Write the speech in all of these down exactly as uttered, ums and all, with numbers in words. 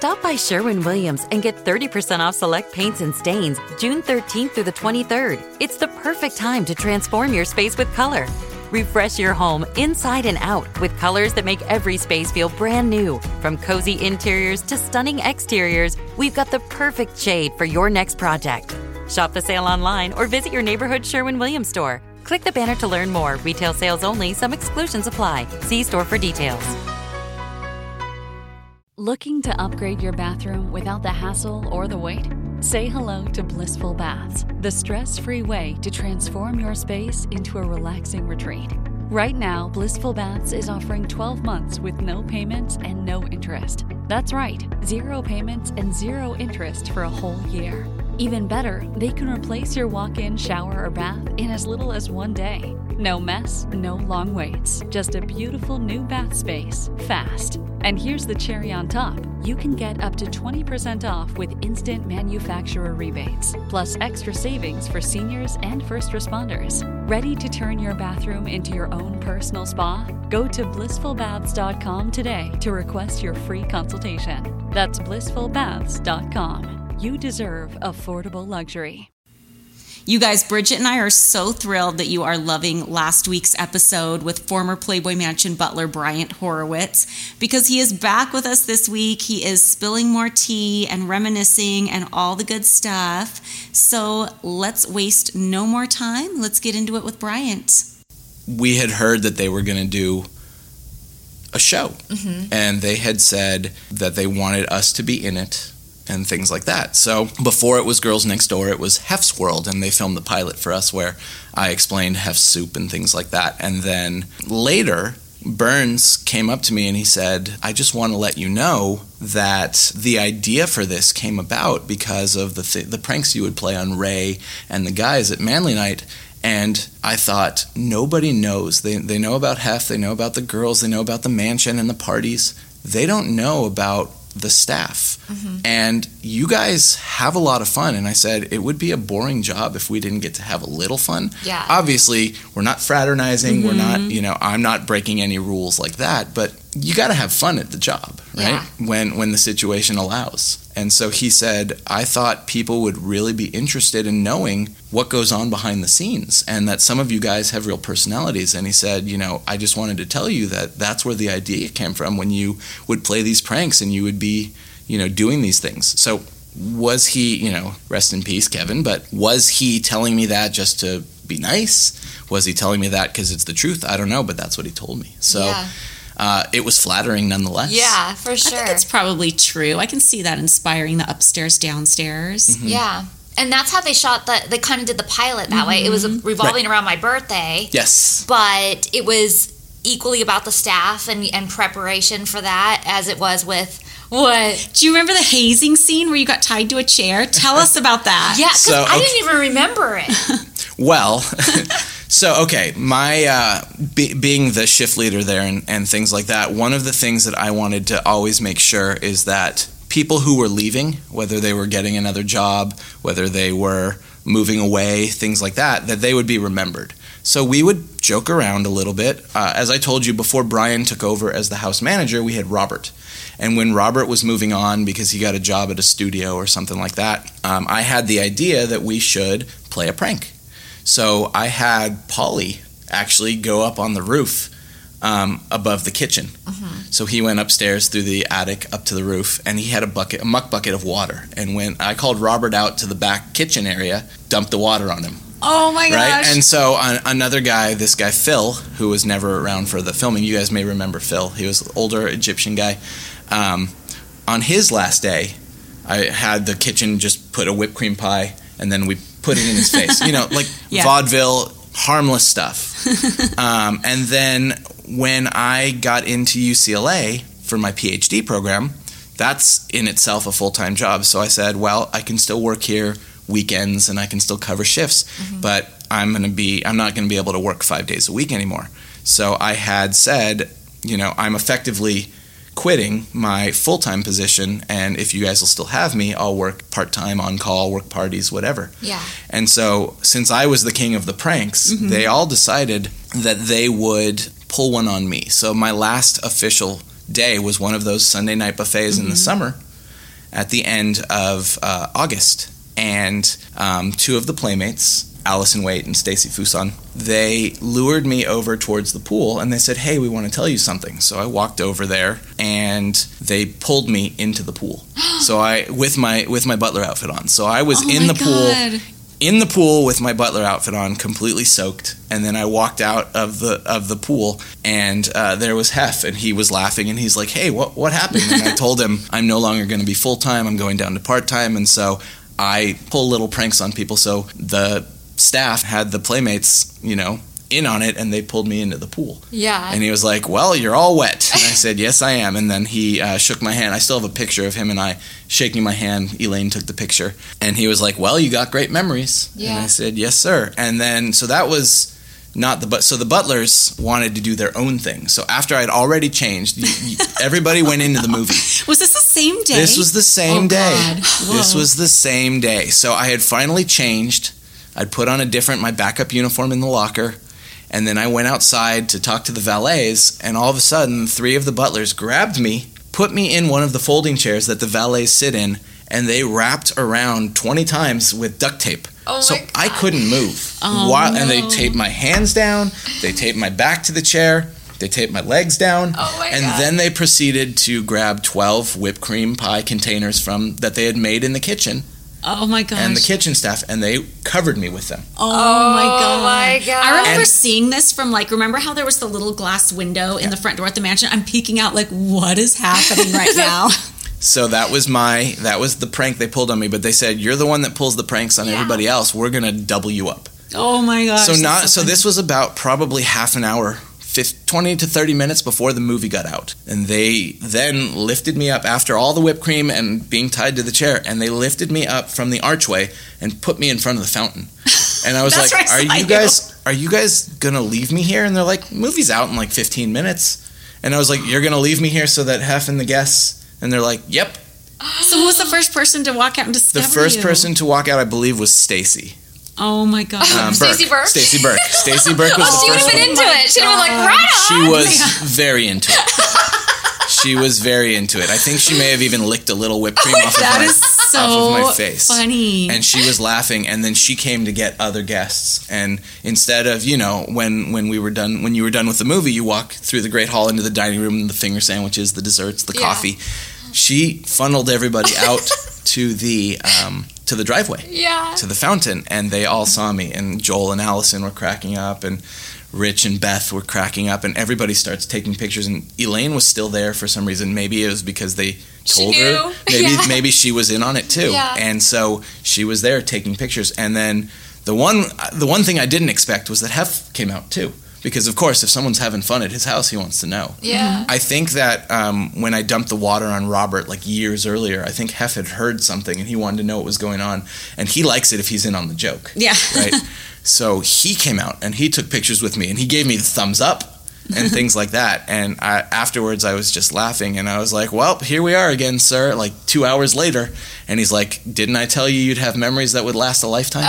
Stop by Sherwin-Williams and get thirty percent off select paints and stains June thirteenth through the twenty-third. It's the perfect time to transform your space with color. Refresh your home inside and out with colors that make every space feel brand new. From cozy interiors to stunning exteriors, we've got the perfect shade for your next project. Shop the sale online or visit your neighborhood Sherwin-Williams store. Click the banner to learn more. Retail sales only. Some exclusions apply. See store for details. Looking to upgrade your bathroom without the hassle or the wait? Say hello to Blissful Baths, the stress-free way to transform your space into a relaxing retreat. Right now, Blissful Baths is offering twelve months with no payments and no interest. That's right, zero payments and zero interest for a whole year. Even better, they can replace your walk-in shower or bath in as little as one day. No mess, no long waits, just a beautiful new bath space, fast. And here's the cherry on top. You can get up to twenty percent off with instant manufacturer rebates, plus extra savings for seniors and first responders. Ready to turn your bathroom into your own personal spa? Go to blissful baths dot com today to request your free consultation. That's blissful baths dot com. You deserve affordable luxury. You guys, Bridget and I are so thrilled that you are loving last week's episode with former Playboy Mansion butler Bryant Horowitz, because he is back with us this week. He is spilling more tea and reminiscing and all the good stuff. So let's waste no more time. Let's get into it with Bryant. We had heard that they were going to do a show, mm-hmm. and they had said that they wanted us to be in it and things like that. So before it was Girls Next Door, it was Hef's World, and they filmed the pilot for us where I explained Hef's soup and things like that. And then later, Burns came up to me and he said, I just want to let you know that the idea for this came about because of the th- the pranks you would play on Ray and the guys at Manly Night. And I thought, nobody knows. They they know about Hef, they know about the girls, they know about the mansion and the parties. They don't know about the staff. Mm-hmm. And you guys have a lot of fun. And I said, it would be a boring job if we didn't get to have a little fun. Yeah. Obviously, we're not fraternizing. Mm-hmm. We're not, you know, I'm not breaking any rules like that. But you got to have fun at the job, right? Yeah. When when the situation allows. And so he said, I thought people would really be interested in knowing what goes on behind the scenes and that some of you guys have real personalities. And he said, you know, I just wanted to tell you that that's where the idea came from when you would play these pranks and you would be, you know, doing these things. So was he, you know, rest in peace, Kevin, but was he telling me that just to be nice? Was he telling me that because it's the truth? I don't know, but that's what he told me. So. Yeah. Uh, it was flattering nonetheless. Yeah, for sure. I think it's probably true. I can see that inspiring the upstairs, downstairs. Mm-hmm. Yeah. And that's how they shot the, they kind of did the pilot that mm-hmm. way. It was revolving right. around my birthday. Yes. But it was equally about the staff and, and preparation for that as it was with what? Do you remember the hazing scene where you got tied to a chair? Tell us about that. Yeah, because so, okay. I didn't even remember it. Well... So, okay, my uh, be, being the shift leader there and, and things like that, one of the things that I wanted to always make sure is that people who were leaving, whether they were getting another job, whether they were moving away, things like that, that they would be remembered. So we would joke around a little bit. Uh, as I told you, before Brian took over as the house manager, we had Robert. And when Robert was moving on because he got a job at a studio or something like that, um, I had the idea that we should play a prank. So I had Paulie actually go up on the roof um, above the kitchen. Mm-hmm. So he went upstairs through the attic up to the roof, and he had a bucket, a muck bucket of water. And when I called Robert out to the back kitchen area, dumped the water on him. Oh my gosh! Right? And so uh, another guy, this guy Phil, who was never around for the filming. You guys may remember Phil. He was an older Egyptian guy. Um, on his last day, I had the kitchen just put a whipped cream pie, and then we put it in his face. You know, like yeah. vaudeville, harmless stuff. um, and then when I got into U C L A for my P H D program, that's in itself a full-time job. So I said, well, I can still work here weekends and I can still cover shifts, mm-hmm. but I'm going to be, I'm not going to be able to work five days a week anymore. So I had said, you know, I'm effectively quitting my full-time position, and if you guys will still have me, I'll work part-time, on-call, work parties, whatever. Yeah. And so since I was the king of the pranks, mm-hmm. they all decided that they would pull one on me. So my last official day was one of those Sunday night buffets mm-hmm. in the summer at the end of uh, August. And um, two of the playmates, Allison Waite and Stacy Fuson, they lured me over towards the pool and they said, hey, we want to tell you something. So I walked over there and they pulled me into the pool. So I with my with my butler outfit on. So I was Oh in my the God. pool in the pool with my butler outfit on, completely soaked, and then I walked out of the of the pool, and uh, there was Hef, and he was laughing, and he's like, hey, what what happened? And I told him, I'm no longer going to be full-time, I'm going down to part-time, and so I pull little pranks on people. So the staff had the playmates, you know, in on it, and they pulled me into the pool. Yeah. And he was like, well, you're all wet. And I said, yes, I am. And then he uh, shook my hand. I still have a picture of him and I shaking my hand. Elaine took the picture. And he was like, well, you got great memories. Yeah. And I said, yes, sir. And then, so that was not the, but so the butlers wanted to do their own thing. So after I'd already changed, you, you, everybody went into the movie. Was this the same day? This was the same Oh, day. God. This Whoa. was the same day. So I had finally changed. I'd put on a different, my backup uniform in the locker. And then I went outside to talk to the valets, and all of a sudden, three of the butlers grabbed me, put me in one of the folding chairs that the valets sit in, and they wrapped around twenty times with duct tape. Oh so my God. I couldn't move. Oh, While, And they no. taped my hands down, they taped my back to the chair, they taped my legs down, Oh my and God. then they proceeded to grab twelve whipped cream pie containers from that they had made in the kitchen. Oh my gosh. And the kitchen staff, and they covered me with them. Oh, my Oh god! my God. I remember And- seeing this from like. Remember how there was the little glass window in the front door at the mansion? I'm peeking out like, what is happening right now? So that was my that was the prank they pulled on me. But they said, you're the one that pulls the pranks on Yeah. everybody else. We're gonna double you up. Oh my gosh! so that's not so funny. this was about probably half an hour, fifty, twenty to thirty minutes before the movie got out, and they then lifted me up after all the whipped cream and being tied to the chair, and they lifted me up from the archway and put me in front of the fountain. And I was That's like, where I are saw you you. guys are you guys gonna leave me here? And they're like, movie's out in like fifteen minutes. And I was like, you're gonna leave me here so that Hef and the guests? And they're like, yep. So who was the first person to walk out and The discover first you? person to walk out, I believe, was Stacy. Oh my god! Um, Stacey Burke? Stacey Burke. Stacey Burke was Oh, the she would first have been one. into it. She'd have been like, right on. She was very into it. She was very into it. I think she may have even licked a little whipped cream off, of That my, is so off of my face. funny. And she was laughing, and then she came to get other guests. And instead of, you know, when, when we were done, when you were done with the movie, you walk through the great hall into the dining room, the finger sandwiches, the desserts, the Yeah. coffee. She funneled everybody out to the um, to the driveway. Yeah. To the fountain, and they all saw me, and Joel and Allison were cracking up, and Rich and Beth were cracking up, and everybody starts taking pictures, and Elaine was still there for some reason. Maybe it was because they told She her. knew. Maybe Yeah. maybe she was in on it too. Yeah. And so she was there taking pictures, and then the one the one thing I didn't expect was that Hef came out too. Because, of course, if someone's having fun at his house, he wants to know. Yeah. I think that um, when I dumped the water on Robert, like, years earlier, I think Hef had heard something, and he wanted to know what was going on. And he likes it if he's in on the joke. Yeah. Right? So he came out, and he took pictures with me, and he gave me the thumbs up and things like that. And I, afterwards, I was just laughing, and I was like, well, here we are again, sir, like two hours later. And he's like, didn't I tell you you'd have memories that would last a lifetime?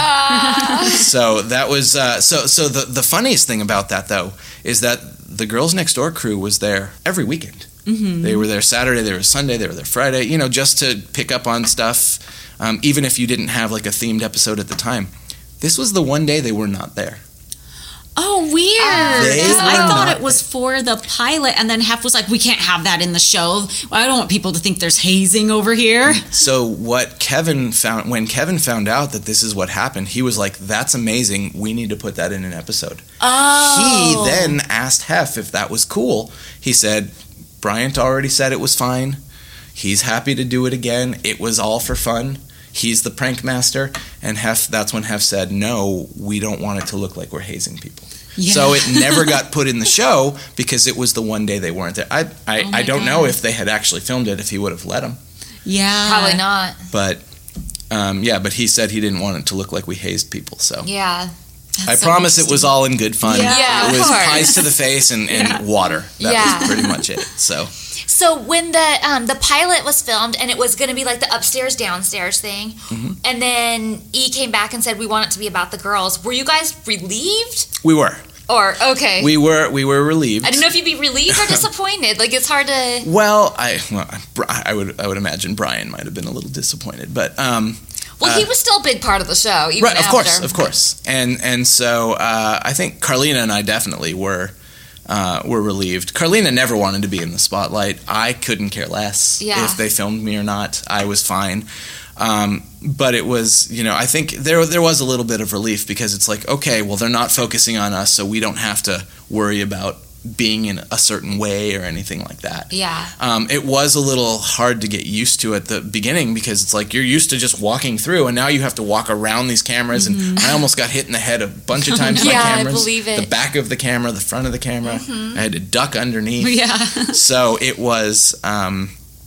So that was uh, so. So the the funniest thing about that though is that the Girls Next Door crew was there every weekend. Mm-hmm. They were there Saturday, they were Sunday, they were there Friday. You know, just to pick up on stuff, um, even if you didn't have like a themed episode at the time. This was the one day they were not there. Oh, weird. They Because I were thought not it was for the pilot, and then Hef was like, we can't have that in the show. I don't want people to think there's hazing over here. So what Kevin found when Kevin found out that this is what happened, he was like, "That's amazing. We need to put that in an episode." Oh. He then asked Hef if that was cool. He said, Bryant already said it was fine. He's happy to do it again. It was all for fun. He's the prank master. And Hef, that's when Hef said, no, we don't want it to look like we're hazing people. Yeah. So it never got put in the show because it was the one day they weren't there. I I, Oh my I don't God. know if they had actually filmed it, if he would have let them. Yeah. Probably not. But um, yeah, but he said he didn't want it to look like we hazed people. So Yeah. That's I so promise it was all in good fun. Yeah. Yeah, it of was course. pies to the face and, and Yeah. water. That Yeah. was pretty much it. So So when the um, the pilot was filmed and it was going to be like the upstairs downstairs thing, Mm-hmm. and then E came back and said we want it to be about the girls. Were you guys relieved? we were. Or, okay. We were we were relieved. I don't know if you'd be relieved or disappointed. Like, it's hard to... Well, I well, I would I would imagine Brian might have been a little disappointed, but... Um, well, uh, he was still a big part of the show, even right, of after. course, of course. And and so uh, I think Carlina and I definitely were uh, were relieved. Carlina never wanted to be in the spotlight. I couldn't care less yeah. if they filmed me or not. I was fine. Um, but it was, you know, I think there there was a little bit of relief because it's like, okay, well, they're not focusing on us, so we don't have to worry about being in a certain way or anything like that. Yeah. Um, it was a little hard to get used to at the beginning because it's like you're used to just walking through, and now you have to walk around these cameras. Mm-hmm. And I almost got hit in the head a bunch of times yeah, by cameras. I believe it. The back of the camera, the front of the camera. Mm-hmm. I had to duck underneath. Yeah. So it was um,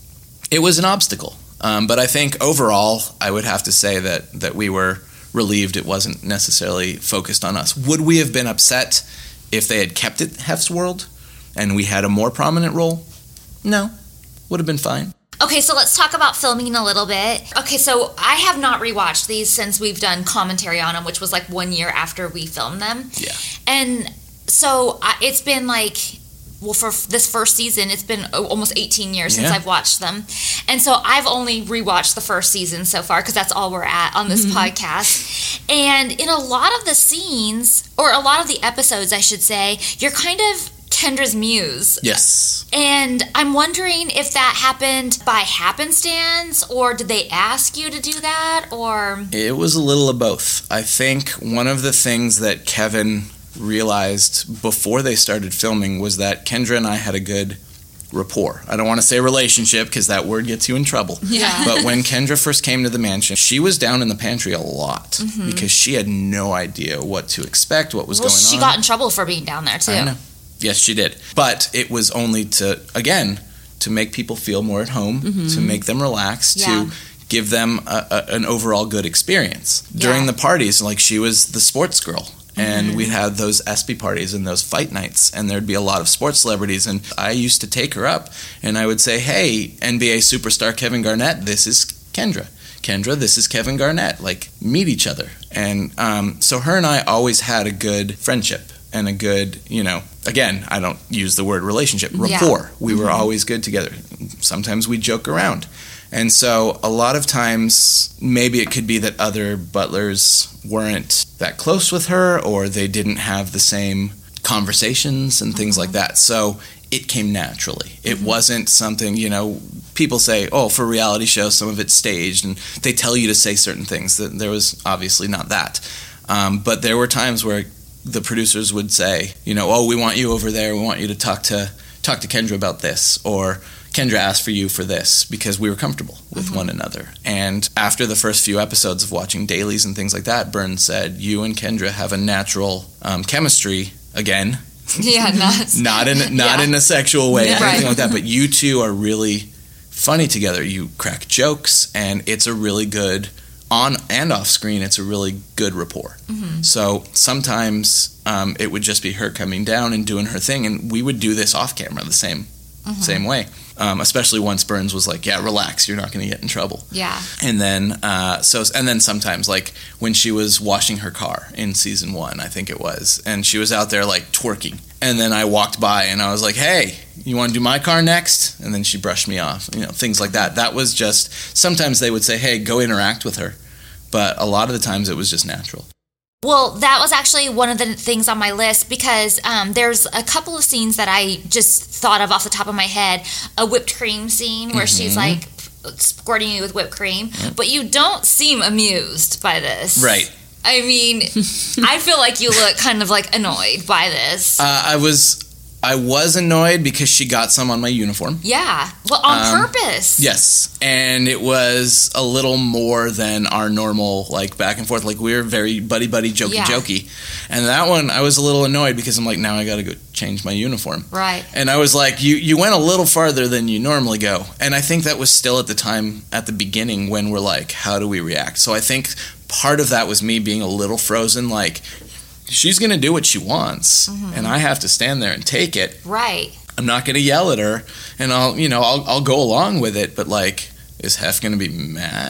it was an obstacle. Um, but I think overall, I would have to say that that we were relieved it wasn't necessarily focused on us. Would we have been upset if they had kept it Hef's World and we had a more prominent role? No. Would have been fine. Okay, so let's talk about filming a little bit. Okay, so I have not rewatched these since we've done commentary on them, which was like one year after we filmed them. Yeah. And so I, it's been like... Well, for this first season, it's been almost eighteen years since yeah. I've watched them. And so I've only rewatched the first season so far because that's all we're at on this mm-hmm. podcast. And in a lot of the scenes, or a lot of the episodes, I should say, you're kind of Kendra's muse. Yes. And I'm wondering if that happened by happenstance, or did they ask you to do that, or... It was a little of both. I think one of the things that Kevin... realized before they started filming was that Kendra and I had a good rapport. I don't want to say relationship because that word gets you in trouble. Yeah. But when Kendra first came to the mansion, she was down in the pantry a lot mm-hmm. because she had no idea what to expect, what was well, going on. She got in trouble for being down there too. I know. Yes, she did. But it was only to, again, to make people feel more at home, mm-hmm. to make them relax, yeah. to give them a, a, an overall good experience. During yeah. the parties, like she was the sports girl. And mm-hmm. we'd have those ESPY parties and those fight nights, and there'd be a lot of sports celebrities. And I used to take her up, and I would say, hey, N B A superstar Kevin Garnett, this is Kendra. Kendra, this is Kevin Garnett. Like, meet each other. And um, so her and I always had a good friendship and a good, you know, again, I don't use the word relationship, rapport. Yeah. We mm-hmm. were always good together. Sometimes we'd joke around. And so a lot of times, maybe it could be that other butlers weren't that close with her, or they didn't have the same conversations and things mm-hmm. like that. So it came naturally. It mm-hmm. wasn't something, you know, people say, oh, for reality shows, some of it's staged, and they tell you to say certain things. There was obviously not that. Um, but there were times where the producers would say, you know, oh, we want you over there. We want you to talk to talk to Kendra about this, or Kendra asked for you for this, because we were comfortable with mm-hmm. one another. And after the first few episodes of watching dailies and things like that, Burns said, you and Kendra have a natural um, chemistry, again. Yeah, not, not in not yeah. in a sexual way yeah. or anything right. like that, but you two are really funny together. You crack jokes, and it's a really good, on and off screen, it's a really good rapport. Mm-hmm. So sometimes um, it would just be her coming down and doing her thing, and we would do this off camera the same mm-hmm. same way. Um, especially once Burns was like, yeah, relax, you're not going to get in trouble. Yeah. And then, uh, so, and then sometimes, like, when she was washing her car in season one, I think it was, and she was out there, like, twerking. And then I walked by, and I was like, hey, you want to do my car next? And then she brushed me off, you know, things like that. That was just, sometimes they would say, hey, go interact with her. But a lot of the times it was just natural. Well, that was actually one of the things on my list, because um, there's a couple of scenes that I just thought of off the top of my head. A whipped cream scene where mm-hmm. she's like squirting you with whipped cream, mm-hmm. but you don't seem amused by this. Right. I mean, I feel like you look kind of like annoyed by this. Uh, I was... I was annoyed because she got some on my uniform. Yeah. Well, on um, purpose. Yes. And it was a little more than our normal, like, back and forth. Like, we were very buddy-buddy, jokey-jokey. Yeah. And that one, I was a little annoyed because I'm like, now I got to go change my uniform. Right. And I was like, you, you went a little farther than you normally go. And I think that was still at the time, at the beginning, when we're like, how do we react? So I think part of that was me being a little frozen, like, she's going to do what she wants, mm-hmm. and I have to stand there and take it. Right. I'm not going to yell at her, and I'll, you know, I'll, I'll go along with it, but, like, is Hef going to be mad?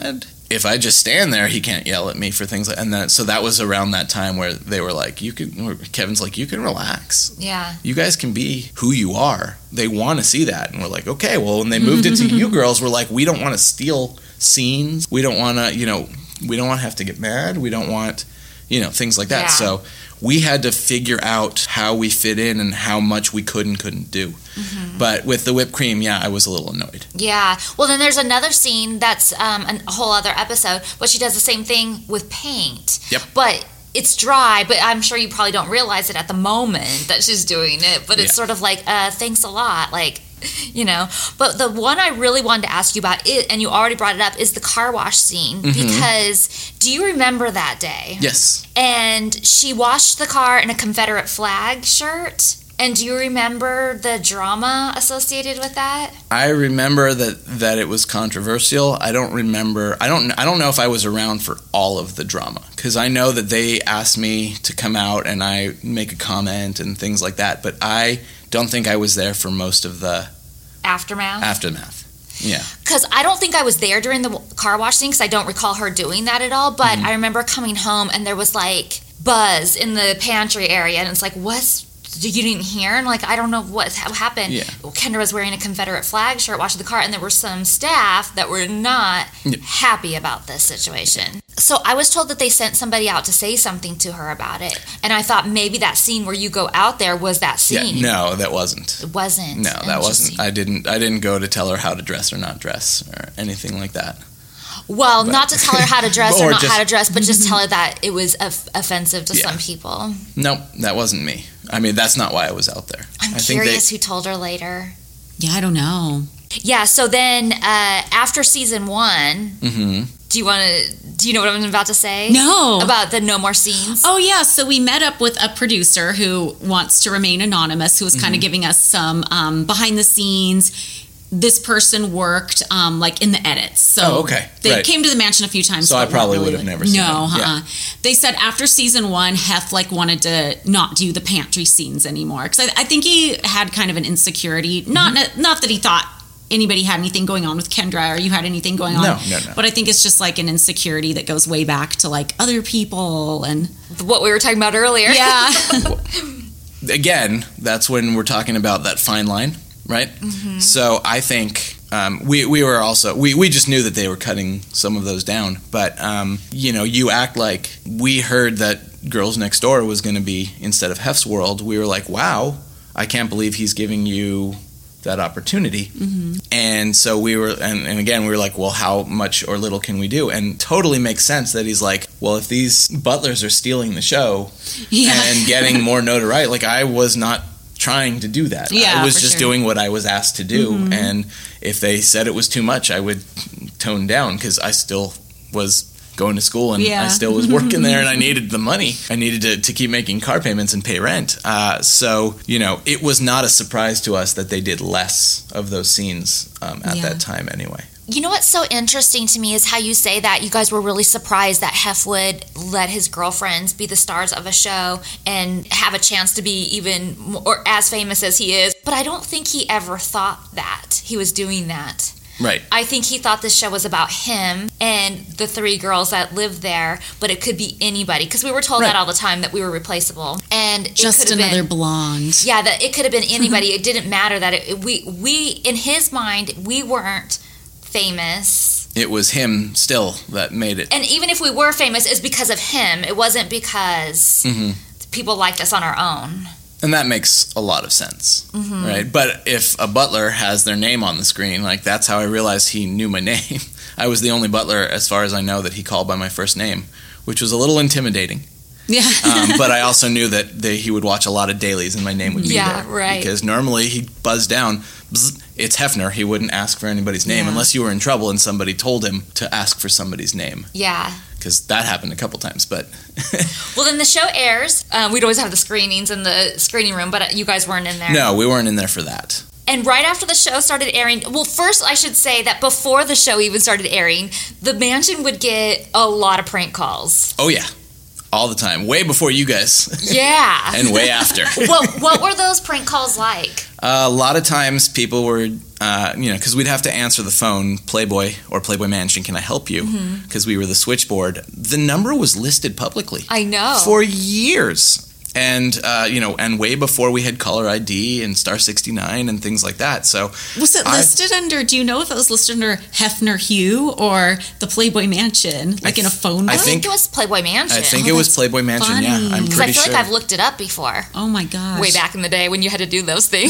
if I just stand there, he can't yell at me for things like, and that, so that was around that time where they were like, you can, Kevin's like, you can relax. Yeah. You guys can be who you are. They want to see that. And we're like, okay, well, when they moved it to you girls, we're like, we don't want to steal scenes. We don't want to, you know, we don't want to have to get mad. We don't want, you know, things like that. Yeah. So we had to figure out how we fit in and how much we could and couldn't do. Mm-hmm. But with the whipped cream, yeah, I was a little annoyed. Yeah. Well, then there's another scene that's um, a whole other episode, but she does the same thing with paint. Yep. But it's dry, but I'm sure you probably don't realize it at the moment that she's doing it. But it's yeah. sort of like, uh, thanks a lot. Like, you know. But the one I really wanted to ask you about, it, and you already brought it up, is the car wash scene. Mm-hmm. Because do you remember that day? Yes. And she washed the car in a Confederate flag shirt. And do you remember the drama associated with that? I remember that, that it was controversial. I don't remember. I don't. I don't know if I was around for all of the drama, because I know that they asked me to come out and I make a comment and things like that. But I don't think I was there for most of the aftermath. Aftermath. Yeah. Because I don't think I was there during the car wash scene, because I don't recall her doing that at all. But mm-hmm. I remember coming home and there was like buzz in the pantry area, and it's like, what's you didn't hear? And like, I don't know what happened. Yeah. Kendra was wearing a Confederate flag shirt, washing the car, and there were some staff that were not yeah. happy about this situation. So I was told that they sent somebody out to say something to her about it. And I thought maybe that scene where you go out there was that scene. Yeah, no, that wasn't. It wasn't. No, that wasn't. I didn't I didn't go to tell her how to dress or not dress or anything like that. Well, but, not to tell her how to dress or, or not just, how to dress, but just tell her that it was of, offensive to yeah. some people. Nope, that wasn't me. I mean, that's not why I was out there. I'm I curious think they, who told her later. Yeah, I don't know. Yeah, so then uh, after season one, mm-hmm. do you want to? Do you know what I'm about to say? No. About the no more scenes? Oh, yeah. So we met up with a producer who wants to remain anonymous, who was mm-hmm. kind of giving us some um, behind the scenes. This person worked um, like in the edits. So oh, okay. they right. came to the mansion a few times. So I probably really would have never seen No, it. uh-uh. Yeah. They said after season one, Hef like wanted to not do the pantry scenes anymore. Because I, I think he had kind of an insecurity. Not mm-hmm. not that he thought anybody had anything going on with Kendra or you had anything going on. No, no, no. But I think it's just like an insecurity that goes way back to like other people and what we were talking about earlier. Yeah. Again, that's when we're talking about that fine line, right? Mm-hmm. So I think um, we we were also we, we just knew that they were cutting some of those down. But um, you know, you act like we heard that Girls Next Door was going to be instead of Hef's World. We were like, wow, I can't believe he's giving you that opportunity. Mm-hmm. And so we were, and, and again, we were like, well, how much or little can we do? And totally makes sense that he's like, well, if these butlers are stealing the show yeah. and getting more notoriety, like I was not trying to do that. Yeah, I was for just sure. doing what I was asked to do. Mm-hmm. And if they said it was too much, I would tone down because I still was going to school and yeah. I still was working there and I needed the money. I needed to, to keep making car payments and pay rent. Uh, so, you know, it was not a surprise to us that they did less of those scenes um, at Yeah. that time anyway. You know what's so interesting to me is how you say that you guys were really surprised that Hef would let his girlfriends be the stars of a show and have a chance to be even more, or as famous as he is. But I don't think he ever thought that he was doing that. Right. I think he thought this show was about him and the three girls that lived there, but it could be anybody because we were told Right. that all the time that we were replaceable. And it just could have another been, blonde. Yeah, that it could have been anybody. It didn't matter that it, we we in his mind we weren't famous. It was him still that made it. And even if we were famous, it's because of him. It wasn't because Mm-hmm. people liked us on our own. And that makes a lot of sense, Mm-hmm. right? But if a butler has their name on the screen, like that's how I realized he knew my name. I was the only butler, as far as I know, that he called by my first name, which was a little intimidating. Yeah. um, but I also knew that they, he would watch a lot of dailies and my name would be Yeah, there. right. Because normally he'd buzz down, bzz, it's Hefner. He wouldn't ask for anybody's name Yeah. unless you were in trouble and somebody told him to ask for somebody's name. Yeah. Because that happened a couple times, but... Well, then the show airs. Um, we'd always have the screenings in the screening room, but you guys weren't in there. No, we weren't in there for that. And right after the show started airing, well, first I should say that before the show even started airing, the mansion would get a lot of prank calls. Oh, yeah. All the time. Way before you guys. Yeah. And way after. Well, what were those prank calls like? Uh, a lot of times people were uh, you know, because we'd have to answer the phone, Playboy or Playboy Mansion, can I help you? Because mm-hmm. we were the switchboard. The number was listed publicly. I know. For years. And, uh, you know, and way before we had caller I D and Star sixty-nine and things like that. So was it listed I, under, do you know if it was listed under Hefner Hugh or the Playboy Mansion, like th- in a phone book? I think it was Playboy Mansion. I think oh, it was Playboy Mansion, funny. yeah. I'm pretty sure. I feel sure. like I've looked it up before. Oh, my gosh. Way back in the day when you had to do those things.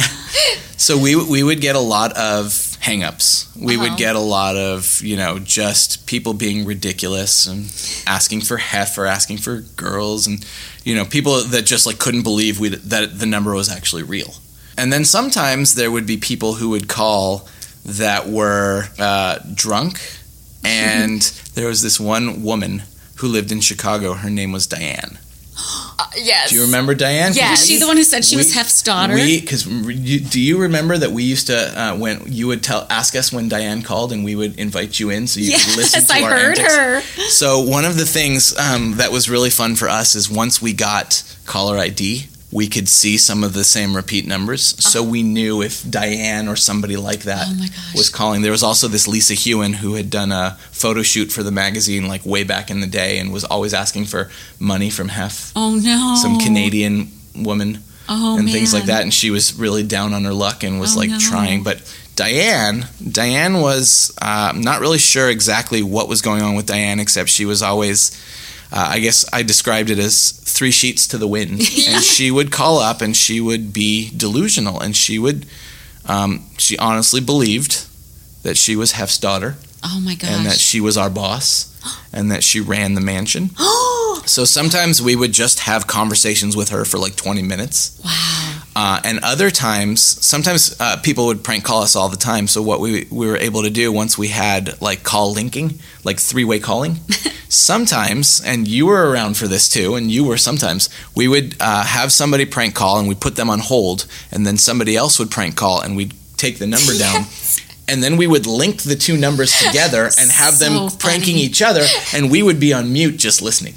So we we would get a lot of hang-ups. We uh-huh. would get a lot of, you know, just people being ridiculous and asking for hef or asking for girls and, you know, people that just like couldn't believe we that the number was actually real. And then sometimes there would be people who would call that were uh, drunk. And there was this one woman who lived in Chicago. Her name was Diane. Uh, yes. Do you remember Diane? Yes. Was she the one who said she we, was Hef's daughter? Because do you remember that we used to uh, when you would tell ask us when Diane called and we would invite you in so you yes, could listen to I our heard antics? her. So one of the things um, that was really fun for us is once we got caller I D, we could see some of the same repeat numbers. Uh-huh. So we knew if Diane or somebody like that oh my gosh. was calling. There was also this Lisa Hewen who had done a photo shoot for the magazine like way back in the day and was always asking for money from Hef. Oh no. Some Canadian woman oh, and man. things like that. And she was really down on her luck and was oh, like no. trying. But Diane, Diane was uh, not really sure exactly what was going on with Diane, except she was always... Uh, I guess I described it as three sheets to the wind. And she would call up and she would be delusional. And she would, um, she honestly believed that she was Hef's daughter. Oh my gosh. And that she was our boss. And that she ran the mansion. So sometimes we would just have conversations with her for like twenty minutes. Wow. Uh, and other times, sometimes uh, people would prank call us all the time. So what we we were able to do once we had like call linking, like three-way calling, sometimes, and you were around for this too, and you were sometimes, we would uh, have somebody prank call and we'd put them on hold, and then somebody else would prank call and we'd take the number down. And then we would link the two numbers together and have so them pranking funny. each other, and we would be on mute just listening.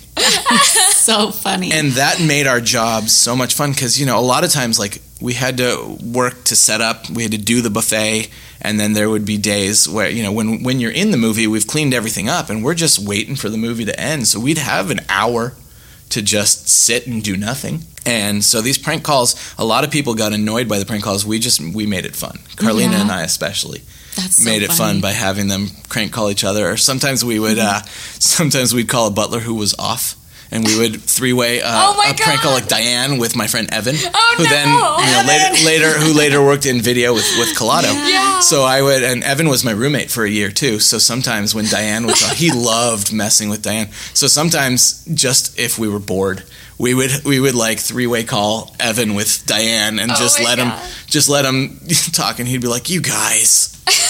So funny. And that made our job so much fun because, you know, a lot of times, like, we had to work to set up, we had to do the buffet, and then there would be days where, you know, when, when you're in the movie, we've cleaned everything up, and we're just waiting for the movie to end. So we'd have an hour to just sit and do nothing. And so these prank calls, a lot of people got annoyed by the prank calls. We just, we made it fun. Carlina yeah. and I especially. That's so made it funny. fun by having them crank call each other. Or sometimes we would, uh, sometimes we'd call a butler who was off, and we would three-way uh, oh my a prank call God. like Diane with my friend Evan, oh, who no. then you know, later, later who later worked in video with with Collado. Yeah. So I would, and Evan was my roommate for a year too. So sometimes when Diane was on, he loved messing with Diane. So sometimes just if we were bored, we would we would like three-way call Evan with Diane and Oh just my let God. him just let him talk, and he'd be like, "You guys."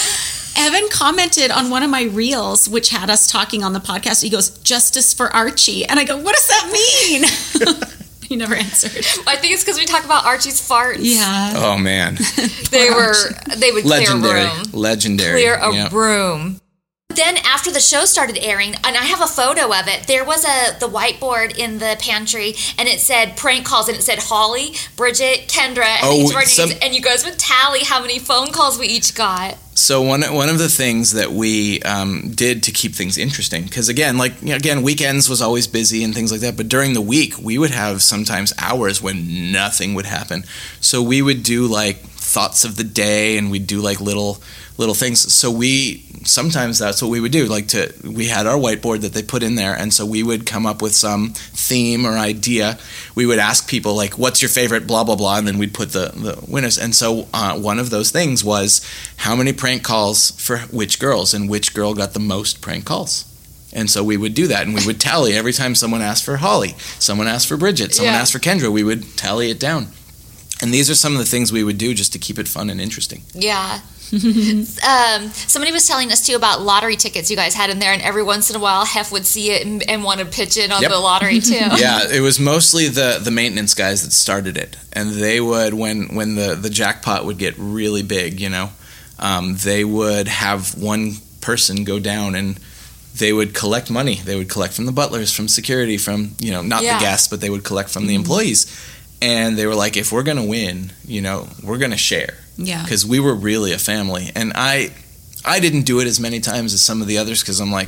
Evan commented on one of my reels, which had us talking on the podcast. He goes, "Justice for Archie." And I go, "What does that mean?" He never answered. I think it's because we talk about Archie's farts. Yeah. Oh man. They were, they would Legendary. clear a room. Legendary. Clear a Yep. room. Then after the show started airing, and I have a photo of it, there was a the whiteboard in the pantry, and it said prank calls, and it said Holly, Bridget, Kendra, and Oh, each of our some- names, and you guys would tally how many phone calls we each got. So one one of the things that we um, did to keep things interesting, because again, like you know, again, weekends was always busy and things like that. But during the week, we would have sometimes hours when nothing would happen. So we would do like thoughts of the day, and we'd do like little little things. So we sometimes that's what we would do. Like to we had our whiteboard that they put in there, and so we would come up with some theme or idea. We would ask people like, "What's your favorite?" Blah blah blah, and then we'd put the the winners. And so uh, one of those things was how many prank calls for which girls, and which girl got the most prank calls. And so we would do that, and we would tally every time someone asked for Holly, someone asked for Bridget, someone Yeah. asked for Kendra. We would tally it down. And these are some of the things we would do just to keep it fun and interesting. Yeah. um, somebody was telling us too about lottery tickets you guys had in there, and every once in a while Hef would see it and, and want to pitch in on Yep. the lottery too. Yeah, it was mostly the the maintenance guys that started it, and they would when when the the jackpot would get really big, you know, um, they would have one person go down and they would collect money. They would collect from the butlers, from security, from you know not Yeah. the guests, but they would collect from the employees. And they were like, if we're gonna win, you know, we're gonna share. Yeah. Because we were really a family. And I I didn't do it as many times as some of the others because I'm like,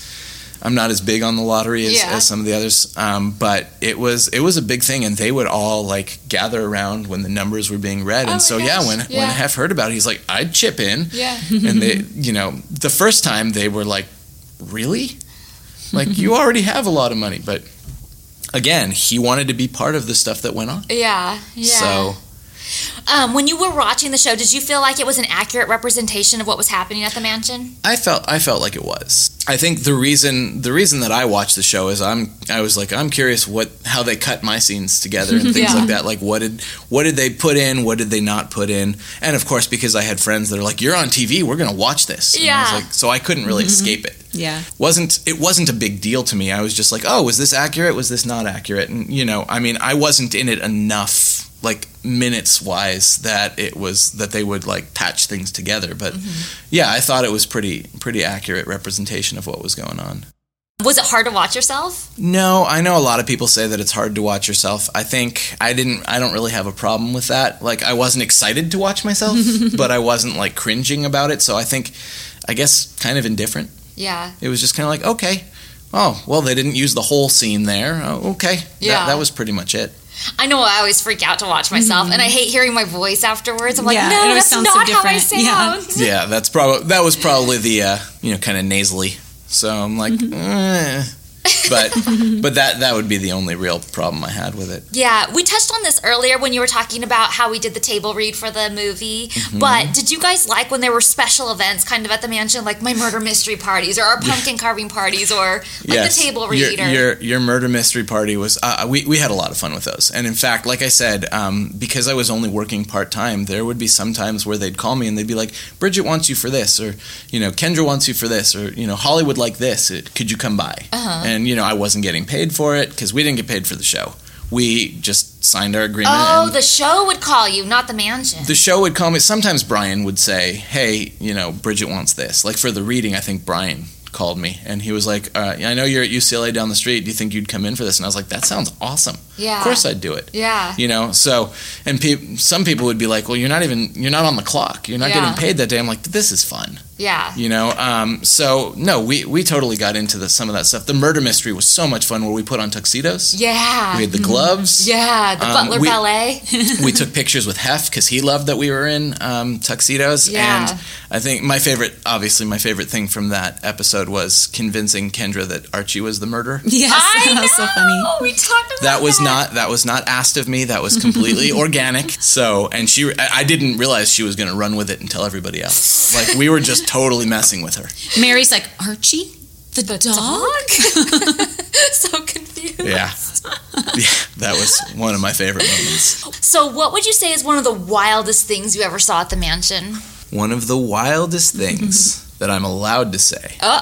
I'm not as big on the lottery as, Yeah. as some of the others. Um, but it was it was a big thing, and they would all like gather around when the numbers were being read. Oh And my so, yeah, gosh. when, Yeah. when Hef heard about it, he's like, I'd chip in. Yeah. And they, you know, the first time they were like, really? Like, you already have a lot of money. But again, he wanted to be part of the stuff that went on. Yeah. Yeah. So, Um, when you were watching the show, did you feel like it was an accurate representation of what was happening at the mansion? I felt I felt like it was. I think the reason the reason that I watched the show is I'm I was like I'm curious what how they cut my scenes together and things Yeah. like that. Like what did what did they put in? What did they not put in? And of course, because I had friends that are like, "You're on T V. We're gonna watch this." And I Yeah. was like, so I couldn't really escape it. Yeah. wasn't It wasn't a big deal to me. I was just like, oh, was this accurate? Was this not accurate? And you know, I mean, I wasn't in it enough, like minutes wise, that it was that they would like patch things together. But yeah, I thought it was pretty pretty accurate representation of what was going on. Was it hard to watch yourself? No, I know a lot of people say that it's hard to watch yourself. I think I didn't I don't really have a problem with that. Like I wasn't excited to watch myself, but I wasn't like cringing about it. So I think I guess kind of indifferent. Yeah. It was just kind of like, okay, oh, well, they didn't use the whole scene there. Oh, okay. Yeah. That, that was pretty much it. I know I always freak out to watch myself, and I hate hearing my voice afterwards. I'm like, Yeah, it no, always that's sounds so not how I different. Yeah. sound. Yeah, that's probably that was probably the uh, you know kind of nasally. So I'm like, eh. but but that that would be the only real problem I had with it. Yeah, we touched on this earlier when you were talking about how we did the table read for the movie. Mm-hmm. But did you guys like when there were special events kind of at the mansion, like my murder mystery parties or our pumpkin carving parties or like Yes, the table your, read? Or... your your murder mystery party was uh, we we had a lot of fun with those. And in fact, like I said, um, because I was only working part time, there would be some times where they'd call me and they'd be like, Bridget wants you for this, or you know, Kendra wants you for this, or you know, Holly would like this. Could you come by? Uh-huh. And you know, I wasn't getting paid for it because we didn't get paid for the show. We just signed our agreement. Oh, and the show would call you, not the mansion. the show would call me. Sometimes Brian would say, hey, you know, Bridget wants this. Like for the reading, I think Brian called me and he was like, uh, I know you're at U C L A down the street. Do you think you'd come in for this? And I was like, that sounds awesome. Yeah. Of course I'd do it. Yeah. You know, so, and pe- some people would be like, well, you're not even, you're not on the clock. You're not Yeah. getting paid that day. I'm like, this is fun. Yeah. You know, um, so no, we, we totally got into the, some of that stuff. The murder mystery was so much fun where we put on tuxedos. Yeah. We had the gloves. Yeah, the Um, Butler we- Ballet. We took pictures with Hef because he loved that we were in um, tuxedos. Yeah. And I think my favorite, obviously my favorite thing from that episode was convincing Kendra that Archie was the murderer. Yes, I that know. was so funny. We talked about That was that. not that was not asked of me. That was completely organic. So, and she, I I didn't realize she was going to run with it and tell everybody else. Like we were just totally messing with her. Mary's like, Archie? The, The dog? dog? So confused. Yeah, yeah, that was one of my favorite moments. So, what would you say is one of the wildest things you ever saw at the mansion? One of the wildest things that I'm allowed to say. Uh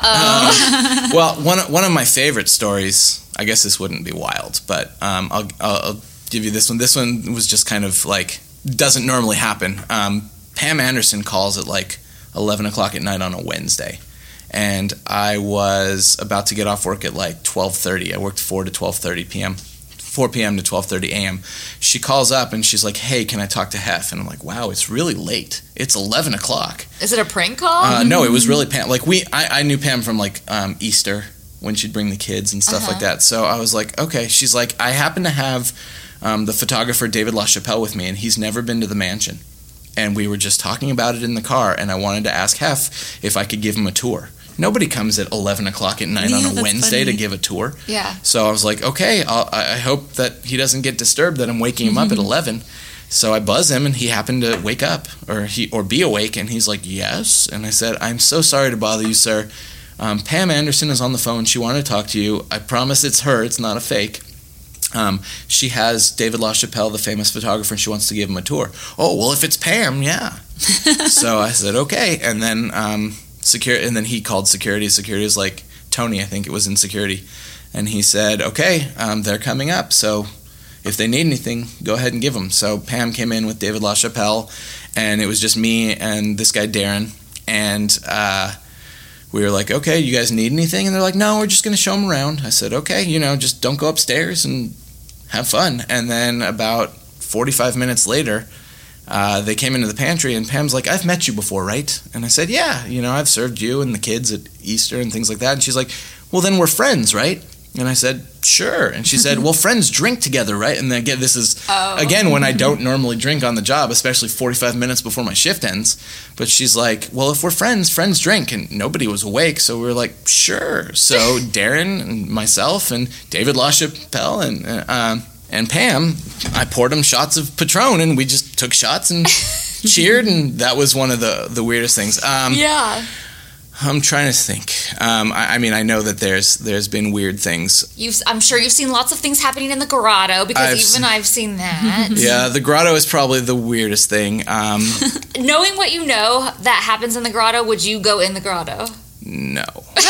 oh. Um, well, one one of my favorite stories. I guess this wouldn't be wild, but um, I'll, I'll, I'll give you this one. This one was just kind of like doesn't normally happen. Um, Pam Anderson calls at like eleven o'clock at night on a Wednesday, and I was about to get off work at like twelve thirty. I worked four to twelve thirty p.m. four p.m. to twelve thirty a.m. She calls up and she's like, hey, can I talk to Hef? And I'm like, wow, it's really late. It's eleven o'clock. Is it a prank call? Uh, no, it was really Pam. Like we, I, I knew Pam from like um, Easter when she'd bring the kids and stuff Uh-huh. like that. So I was like, okay. She's like, I happen to have um, the photographer David LaChapelle with me, and he's never been to the mansion. And we were just talking about it in the car, and I wanted to ask Hef if I could give him a tour. Nobody comes at eleven o'clock at night Yeah, on a that's Wednesday funny. to give a tour. Yeah. So I was like, okay, I'll, I I hope that he doesn't get disturbed that I'm waking him up at eleven. So I buzz him, and he happened to wake up or he or be awake, and he's like, yes. And I said, I'm so sorry to bother you, sir. Um, Pam Anderson is on the phone. She wanted to talk to you. I promise it's her. It's not a fake. Um, she has David LaChapelle, the famous photographer, and she wants to give him a tour. Oh, well, if it's Pam, yeah. So I said, okay. And then um, security, and then he called security. Security was like, Tony, I think it was in security. And he said, okay, um, they're coming up. So if they need anything, go ahead and give them. So Pam came in with David LaChapelle, and it was just me and this guy, Darren. And uh, we were like, okay, you guys need anything? And they're like, no, we're just going to show them around. I said, okay, you know, just don't go upstairs and have fun. And then about forty-five minutes later, uh, they came into the pantry, and Pam's like, I've met you before, right? And I said, yeah, you know, I've served you and the kids at Easter and things like that. And she's like, well, then we're friends, right? And I said, sure. And she said, well, friends drink together, right? And then again, this is, oh. again, when I don't normally drink on the job, especially forty-five minutes before my shift ends. But she's like, well, if we're friends, friends drink. And nobody was awake, so we were like, sure. So Darren and myself and David LaChapelle and uh, and Pam, I poured them shots of Patron, and we just took shots and cheered, and that was one of the, the weirdest things. Um, yeah. I'm trying to think. Um, I, I mean, I know that there's there's been weird things. You've, I'm sure you've seen lots of things happening in the grotto, because I've even seen, I've seen that. Yeah, the grotto is probably the weirdest thing. Um, Knowing what you know that happens in the grotto, would you go in the grotto? No.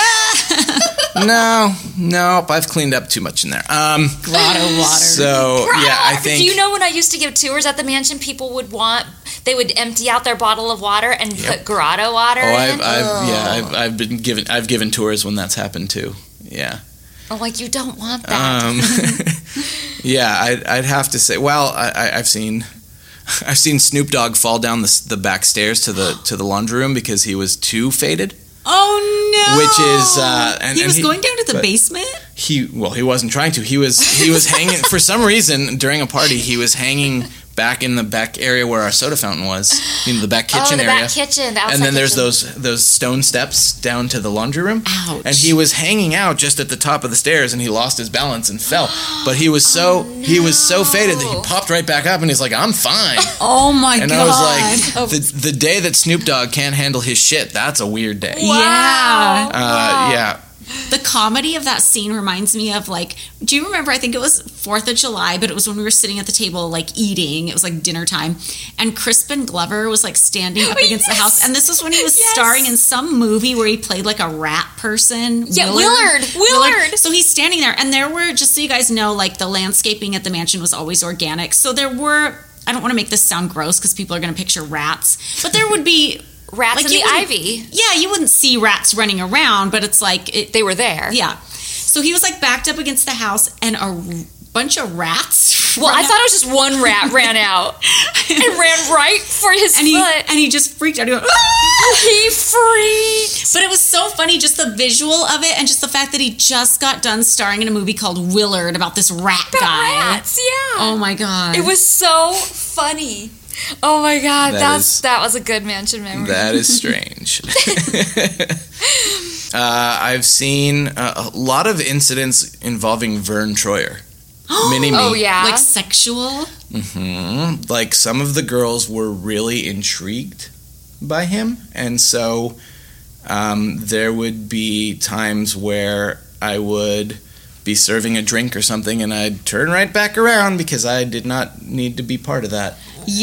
no, no. I've cleaned up too much in there. Um, grotto water. So, grotto yeah, I water. think... Do you know when I used to give tours at the mansion, people would want... They would empty out their bottle of water and yep. put grotto water oh, in. I've, I've, yeah, I've, I've been given. I've given tours when that's happened too. Yeah. Oh, like you don't want that. Um, yeah, I'd, I'd have to say. Well, I, I, I've seen, I've seen Snoop Dogg fall down the, the back stairs to the to the laundry room because he was too faded. Oh no! Which is, uh, and, he and was he, going down to the basement. He well, he wasn't trying to. He was he was hanging for some reason during a party. He was hanging back in the back area where our soda fountain was, you know, the back kitchen oh, the area. Back kitchen, the and then there's kitchen. those those stone steps down to the laundry room. Ouch. And he was hanging out just at the top of the stairs, and he lost his balance and fell. But he was so oh, no. he was so faded that he popped right back up, and he's like, "I'm fine." Oh my and god! And I was like, the the day that Snoop Dogg can't handle his shit, that's a weird day. Wow. Yeah, uh, wow. yeah. The comedy of that scene reminds me of, like, do you remember, I think it was fourth of July, but it was when we were sitting at the table, like, eating. It was, like, dinner time. And Crispin Glover was, like, standing up against yes. the house. And this was when he was yes. starring in some movie where he played, like, a rat person. Yeah, Willard. Willard. Willard. Willard. So he's standing there. And there were, just so you guys know, like, the landscaping at the mansion was always organic. So there were, I don't want to make this sound gross because people are going to picture rats. But there would be... Rats like in the ivy. Yeah, you wouldn't see rats running around, but it's like... It, they were there. Yeah. So he was like backed up against the house, and a bunch of rats... Well, I out. thought it was just one rat ran out and ran right for his and foot. He, and he just freaked out. He, went, ah! he freaked. But it was so funny, just the visual of it, and just the fact that he just got done starring in a movie called Willard about this rat about guy. Rats, yeah. Oh my god. It was so funny. Oh my god, that that's is, that was a good mansion memory. That is strange. uh, I've seen a, a lot of incidents involving Vern Troyer. Mini-me. Oh yeah, like sexual. Mm-hmm. Like some of the girls were really intrigued by him, and so um, there would be times where I would be serving a drink or something, and I'd turn right back around because I did not need to be part of that.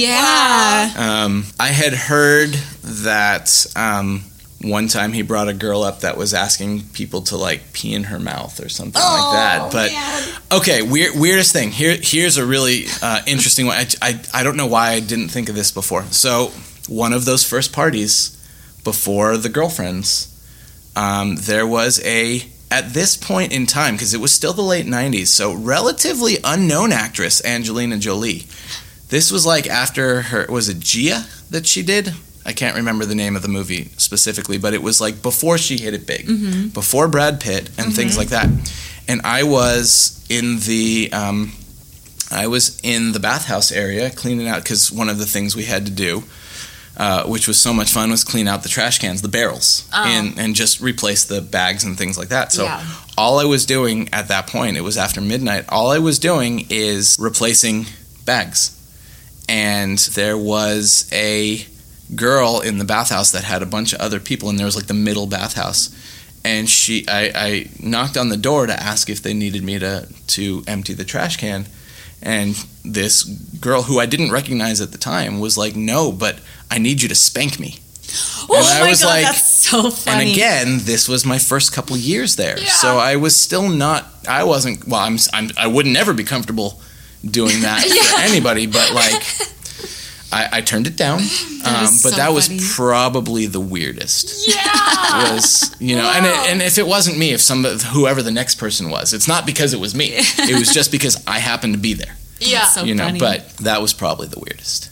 Yeah. Um, I had heard that um, one time he brought a girl up that was asking people to like pee in her mouth or something oh, like that. But man. okay, weird, weirdest thing. Here, here's a really uh, interesting one. I, I, I don't know why I didn't think of this before. So one of those first parties before the girlfriends, um, there was a, at this point in time, because it was still the late nineties, so relatively unknown actress Angelina Jolie. This was like after her, was it Gia that she did? I can't remember the name of the movie specifically, but it was like before she hit it big, mm-hmm. before Brad Pitt and mm-hmm. things like that. And I was in the, um, I was in the bathhouse area cleaning out, because one of the things we had to do, uh, which was so much fun, was clean out the trash cans, the barrels, oh. and, and just replace the bags and things like that. So yeah. all I was doing at that point, it was after midnight, all I was doing is replacing bags. And there was a girl in the bathhouse that had a bunch of other people, and there was like the middle bathhouse. And she, I, I knocked on the door to ask if they needed me to, to empty the trash can. And this girl, who I didn't recognize at the time, was like, "No, but I need you to spank me." Oh and I my was god, like, that's so funny. And again, this was my first couple years there, yeah. so I was still not. I wasn't. Well, I'm. I'm I would never be comfortable doing that yeah. for anybody, but like I, I turned it down. That um, but so that was funny. probably the weirdest. Yeah, was you know, wow. and it, and if it wasn't me, if some whoever the next person was, it's not because it was me. It was just because I happened to be there. Yeah, so you know, funny. But that was probably the weirdest.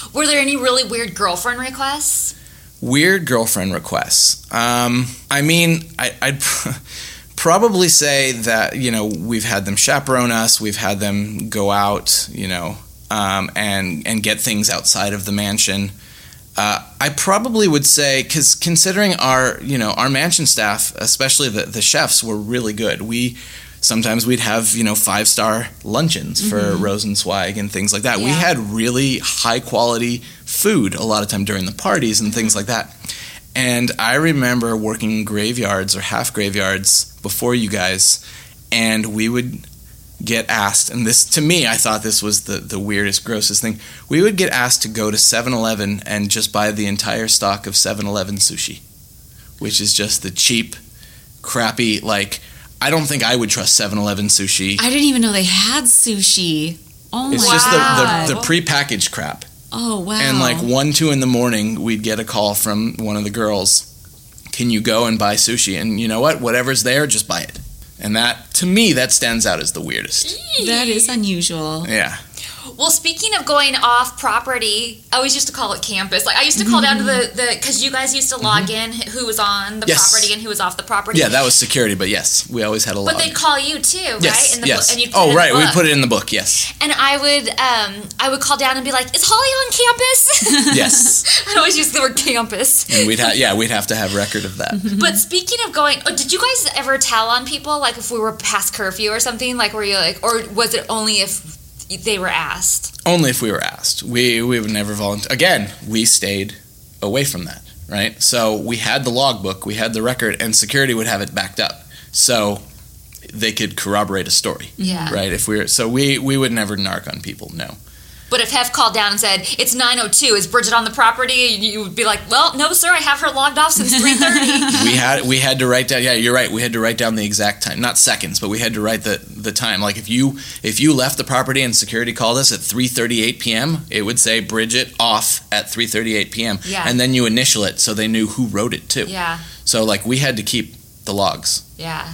Were there any really weird girlfriend requests? Weird girlfriend requests. Um, I mean, I, I'd probably say that, you know, we've had them chaperone us, we've had them go out, you know, um, and and get things outside of the mansion. Uh, I probably would say, because considering our, you know, our mansion staff, especially the, the chefs, were really good. We sometimes we'd have, you know, five-star luncheons for mm-hmm. Rosenzweig and things like that. Yeah. We had really high-quality food a lot of time during the parties and things like that. And I remember working graveyards or half graveyards before you guys, and we would get asked, and this, to me, I thought this was the, the weirdest, grossest thing. We would get asked to go to seven eleven and just buy the entire stock of seven eleven sushi, which is just the cheap, crappy, like, I don't think I would trust seven eleven sushi. I didn't even know they had sushi. Oh, it's my just God. the, the, the prepackaged crap. Oh, wow. And like one, two in the morning, we'd get a call from one of the girls. Can you go and buy sushi? And you know what? Whatever's there, just buy it. And that, to me, that stands out as the weirdest. That is unusual. Yeah. Well, speaking of going off property, I always used to call it campus. Like I used to call mm-hmm. down to the, the because you guys used to log mm-hmm. in who was on the yes. property and who was off the property. Yeah, that was security, but yes, we always had a log. But they'd call you too, right? Yes, in the yes. Book, and you'd put oh, it in right, the book. we put it in the book, yes. And I would um, I would call down and be like, "Is Holly on campus?" Yes. I always use the word campus. And we'd have yeah, we'd have to have record of that. But speaking of going, oh, did you guys ever tell on people like if we were past curfew or something? Like were you like, or was it only if they were asked? Only if we were asked. We we would never volunteer. Again, we stayed away from that, right? So we had the logbook, we had the record, and security would have it backed up, so they could corroborate a story. Yeah. Right. If we were, so we we would never narc on people. No. But if Hef called down and said, it's nine oh two, is Bridget on the property? You would be like, well, no, sir, I have her logged off since three thirty. we had we had to write down, yeah, you're right, we had to write down the exact time. Not seconds, but we had to write the, the time. Like if you if you left the property and security called us at three thirty-eight p.m., it would say Bridget off at three thirty-eight p.m. Yeah. And then you initial it so they knew who wrote it too. Yeah. So like we had to keep the logs. Yeah.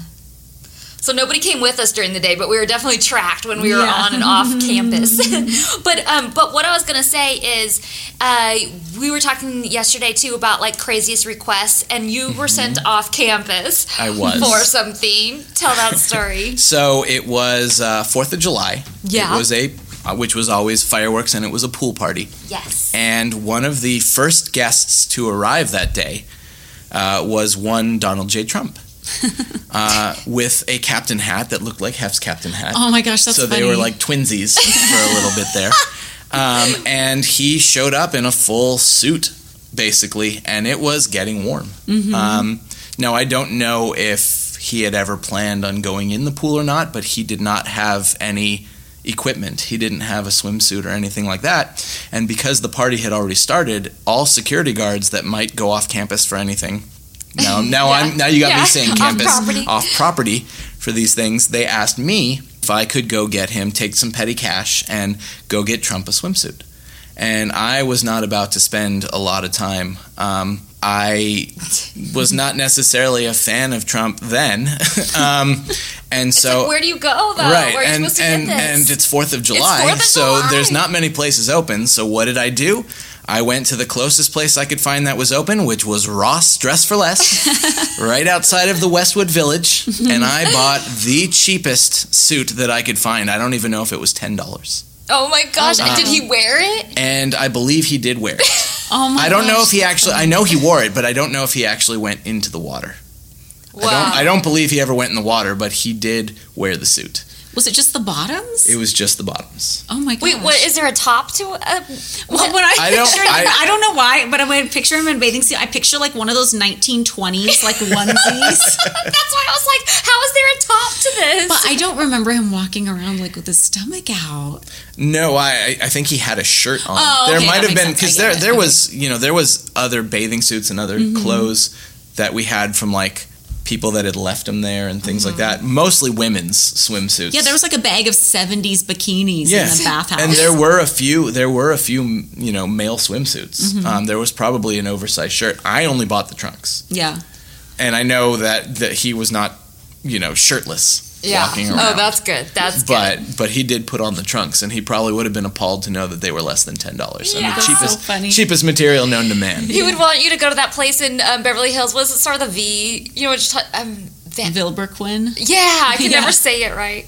So nobody came with us during the day, but we were definitely tracked when we were yeah. on and off campus. but um, but what I was going to say is uh, we were talking yesterday, too, about, like, craziest requests, and you were sent mm-hmm. off campus I was. for something. Tell that story. So it was uh, fourth of July. Yeah. It was a, uh, which was always fireworks, and it was a pool party. Yes. And one of the first guests to arrive that day uh, was one Donald J. Trump. uh, with a captain hat that looked like Hef's captain hat. Oh my gosh, that's so funny. So they were like twinsies for a little bit there. Um, and he showed up in a full suit, basically, and it was getting warm. Mm-hmm. Um, now, I don't know if he had ever planned on going in the pool or not, but he did not have any equipment. He didn't have a swimsuit or anything like that. And because the party had already started, all security guards that might go off campus for anything Now, now yeah. I'm now you got yeah. me saying campus off property. off property for these things. They asked me if I could go get him, take some petty cash, and go get Trump a swimsuit. And I was not about to spend a lot of time. Um, I was not necessarily a fan of Trump then, um, and it's so like, where do you go though? Right, where are you and supposed to and get this? and it's Fourth of July, fourth of so July. There's not many places open. So what did I do? I went to the closest place I could find that was open, which was Ross Dress for Less, right outside of the Westwood Village, and I bought the cheapest suit that I could find. I don't even know if it was ten dollars. Oh my gosh! Uh, did he wear it? And I believe he did wear it. Oh my I don't gosh, know if he actually. I know he wore it, but I don't know if he actually went into the water. Wow. I don't. I don't believe he ever went in the water, but he did wear the suit. Was it just the bottoms? It was just the bottoms. Oh my gosh. Wait, what, is there a top to it? Uh, well, when I, I don't- picture him, I- I don't know why, but when I picture him in bathing suit, I picture like one of those nineteen twenties like onesies. That's why I was like, how is there a top to this? But I don't remember him walking around like with his stomach out. No, I I think he had a shirt on. Oh, there okay, might that have makes been sense. because I there get it. there Okay. was you know there was other bathing suits and other Mm-hmm. clothes that we had from like people that had left them there and things like that. Mostly women's swimsuits. Yeah, there was like a bag of seventies bikinis Yeah. in the bathhouse. And there were a few. There were a few, you know, male swimsuits. Mm-hmm. Um, there was probably an oversized shirt. I only bought the trunks, Yeah. and I know that that he was not you know, shirtless yeah. walking around. Oh, that's good. That's but, good. But he did put on the trunks, and he probably would have been appalled to know that they were less than ten dollars. Yeah. And the cheapest, So funny. cheapest material known to man. He would want you to go to that place in um, Beverly Hills. Was it start with a V? You know, just um, Van- Vilberquin. Yeah, I can Yeah. never say it right.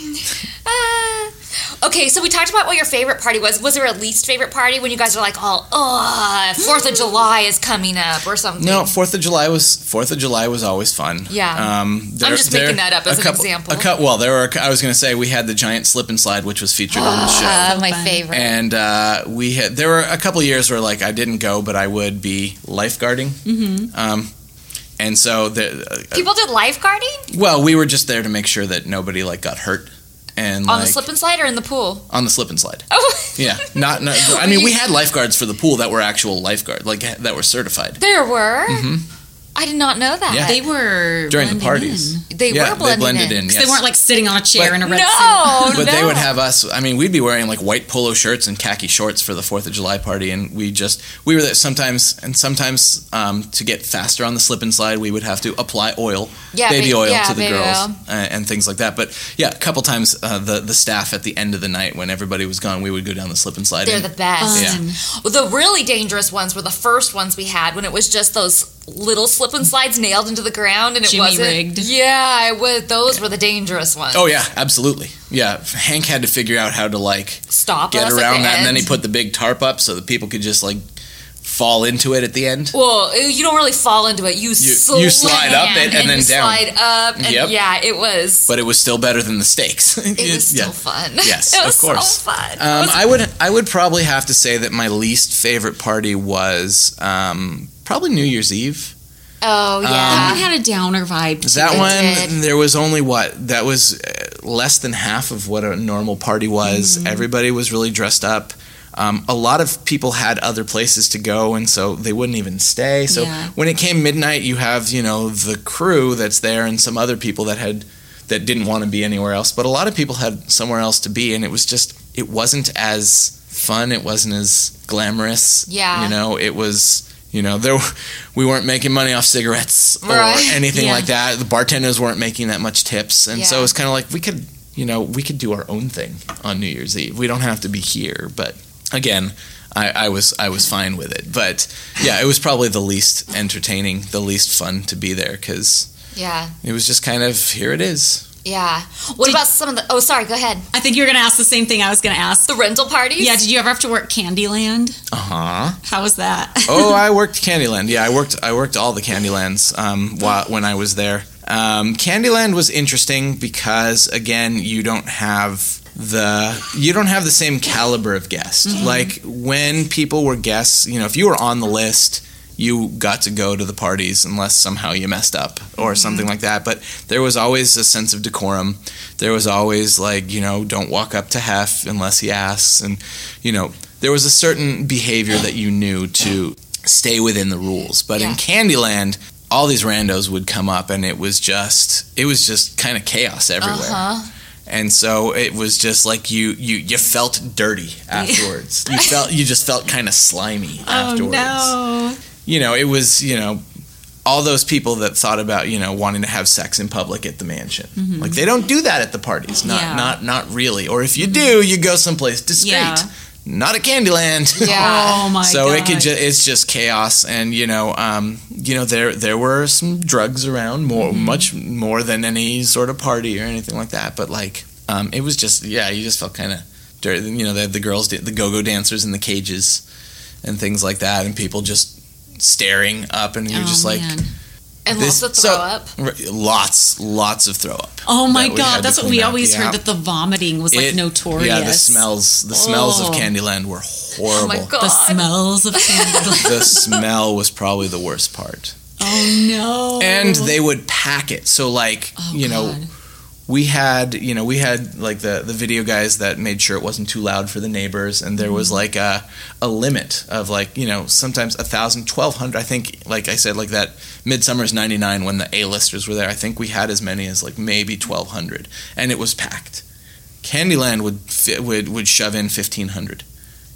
Uh, okay, so we talked about what your favorite party was. Was there a least favorite party when you guys are like, all, oh, Fourth of July is coming up or something? No, Fourth of July was Fourth of July was always fun. Yeah. um, there, I'm just there- making that up as a an couple, example. A cou- well, there were. I was going to say we had the giant slip and slide, which was featured on the show. Uh, my fun. favorite. And uh, we had there were a couple years where like I didn't go, but I would be lifeguarding. Mm-hmm. Um, and so the uh, People did lifeguarding well, we were just there to make sure that nobody like got hurt and on like, the slip and slide or in the pool. on the slip and slide. Oh, Yeah, not. not I mean, we had lifeguards for the pool that were actual lifeguard, like that were certified. there were. Mm-hmm. I did not know that. Yeah. They were During the blending parties. in. They Yeah, were blended they blended in. in. yes. They weren't like sitting on a chair But- in a red No, But no. they would have us. I mean, we'd be wearing like white polo shirts and khaki shorts for the Fourth of July party, and we just we were there sometimes. And sometimes um, to get faster on the slip and slide, we would have to apply oil, Yeah, baby ba- oil yeah, to the baby girls oil. uh, and things like that. But yeah, a couple times uh, the the staff at the end of the night when everybody was gone, we would go down the slip and slide. They're and- the best. Yeah. Well, the really dangerous ones were the first ones we had when it was just those little slip and slides nailed into the ground and it Jimmy wasn't rigged. Yeah, it was, those were the dangerous ones. Oh yeah, absolutely. Yeah, Hank had to figure out how to like Stop get us at around the that, and then he end. put the big tarp up so that people could just like fall into it at the end. Well, you don't really fall into it. You, slide, you slide up it and then you down. slide up, and Yep. yeah, it was. But it was still better than the stakes. it was still Yeah. fun. Yes, it was of course. so fun. Um, I would I would probably have to say that my least favorite party was um, probably New Year's Eve. oh yeah, That one had a downer vibe. to That it. one, did. there was only what that was uh, less than half of what a normal party was. Mm-hmm. Everybody was really dressed up. Um, a lot of people had other places to go, and so they wouldn't even stay. So Yeah. when it came midnight, you have you know the crew that's there, and some other people that had that didn't want to be anywhere else. But a lot of people had somewhere else to be, and it was just it wasn't as fun. It wasn't as glamorous. Yeah. you know, it was. You know, there we weren't making money off cigarettes or Right. anything Yeah. like that. The bartenders weren't making that much tips, and so Yeah. it's kind of like we could, you know, we could do our own thing on New Year's Eve. We don't have to be here. But again, I, I was I was fine with it. But yeah, it was probably the least entertaining, the least fun to be there because yeah, it was just kind of here it is. yeah. What about some of the? Oh, sorry. Go ahead. I think you were going to ask the same thing I was going to ask. The rental parties. Yeah, did you ever have to work Candyland? Uh huh. How was that? Oh, I worked Candyland. Yeah, I worked I worked all the Candylands um, while, when I was there. Um, Candyland was interesting because again, you don't have the you don't have the same caliber of guest. Mm-hmm. Like when people were guests, you know, if you were on the list, you got to go to the parties unless somehow you messed up or Mm-hmm. something like that. But there was always a sense of decorum. There was always like, you know, don't walk up to Hef unless he asks. And, you know, there was a certain behavior that you knew to stay within the rules. But in Yeah. Candyland, all these randos would come up and it was just, it was just kind of chaos everywhere. Uh-huh. And so it was just like you, you, you felt dirty afterwards. you felt, you just felt kind of slimy afterwards. Oh, no. You know, it was, you know, all those people that thought about, you know, wanting to have sex in public at the mansion. Mm-hmm. Like they don't do that at the parties. Not Yeah. not not really. Or if you do, you go someplace discreet. Yeah. Not at Candyland. Yeah. Oh, my so God. it could ju- it's just chaos, and you know, um, you know, there there were some drugs around, more Mm-hmm. much more than any sort of party or anything like that. But like, um, it was just yeah, you just felt kind of dirty. You know, they had the girls, the go-go dancers in the cages, and things like that, and people just staring up, and you're Oh, just like. man. And This- lots of throw so- up. r- Lots, lots of throw up. Oh, my that we God. had to That's what clean we up. always Yeah. heard, that the vomiting was, like, It- notorious. Yeah, the smells, the smells Oh. of Candyland were Oh horrible. my god. The smells of Candyland. The smell was probably the worst part. Oh, no. And they would pack it. So like, Oh, you know, God. we had, you know, we had like the, the video guys that made sure it wasn't too loud for the neighbors, and there was like a, a limit of like, you know, sometimes a thousand, twelve hundred. I think, like I said, like that Midsummer's ninety-nine when the A-listers were there, I think we had as many as like maybe twelve hundred, and it was packed. Candyland would fi- would would shove in fifteen hundred.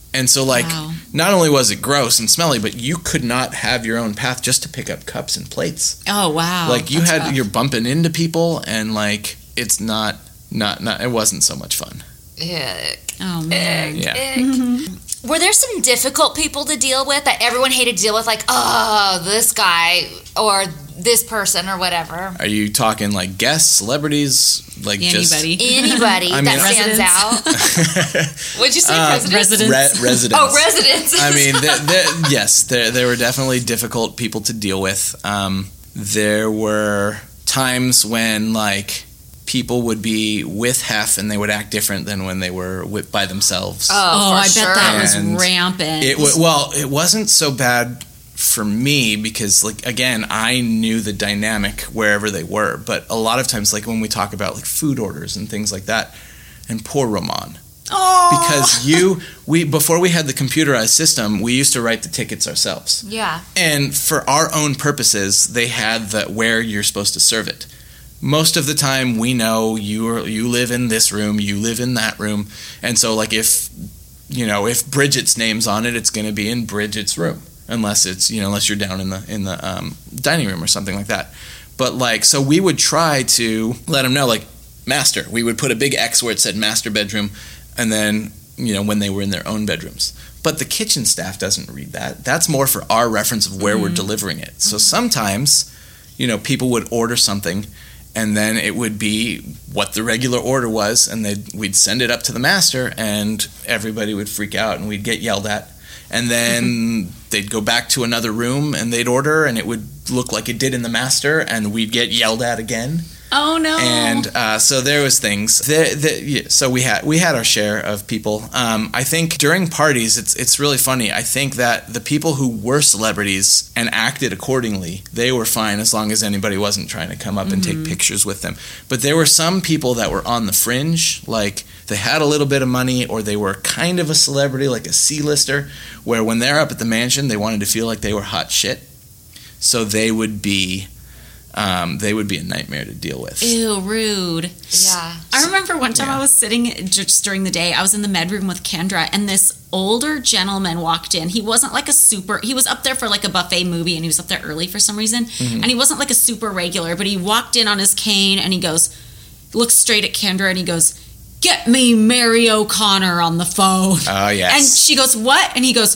And so, like, Wow. not only was it gross and smelly, but you could not have your own path just to pick up cups and plates. Oh, wow. Like, you That's had, rough. you're bumping into people, and, like, it's not, not, not, it wasn't so much fun. Ick. Oh, man. Yeah. Ick. Were there some difficult people to deal with that everyone hated to deal with? Like, oh, this guy or this person or whatever. Are you talking, like, guests, celebrities, like, Anybody. Anybody I mean, that stands Residents. out. What'd you say, Uh, presidents? residents. just re- residents? Oh, residents. I mean, there, there, yes, there, there were definitely difficult people to deal with. Um, there were times when, like, people would be with Hef and they would act different than when they were with, by themselves. Oh, Oh, for I sure. bet that was And rampant. It w- well, it wasn't so bad for me because, like, again, I knew the dynamic wherever they were. But a lot of times, like, when we talk about, like, food orders and things like that, and poor Roman. oh. Because you, we before we had the computerized system, we used to write the tickets ourselves. Yeah. And for our own purposes, they had the where you're supposed to serve it. Most of the time, we know you are, you live in this room, you live in that room, and so, like, if you know if Bridget's name's on it, it's going to be in Bridget's room, unless it's you know unless you're down in the in the um, dining room or something like that. But, like, so we would try to let them know, like, master. We would put a big X where it said master bedroom, and then you know when they were in their own bedrooms. But the kitchen staff doesn't read that. That's more for our reference of where we're delivering it. So sometimes, you know, people would order something, and then it would be what the regular order was, and they'd, we'd send it up to the master, and everybody would freak out, and we'd get yelled at. And then they'd go back to another room, and they'd order, and it would look like it did in the master, and we'd get yelled at again. Oh, no. And uh, so there was things. There, there, yeah, so we had we had our share of people. Um, I think during parties, it's it's really funny. I think that the people who were celebrities and acted accordingly, they were fine as long as anybody wasn't trying to come up and take pictures with them. But there were some people that were on the fringe, like they had a little bit of money or they were kind of a celebrity, like a C-lister, where when they're up at the mansion, they wanted to feel like they were hot shit. So they would be... Um, they would be a nightmare to deal with. Ew, rude. Yeah. I remember one time Yeah. I was sitting just during the day, I was in the med room with Kendra, and this older gentleman walked in. He wasn't like a super, he was up there for like a buffet movie, and he was up there early for some reason. Mm-hmm. And he wasn't like a super regular, but he walked in on his cane, and he goes, looks straight at Kendra, and he goes, "Get me Mary O'Connor on the phone." Oh, yes. And she goes, "What?" And he goes,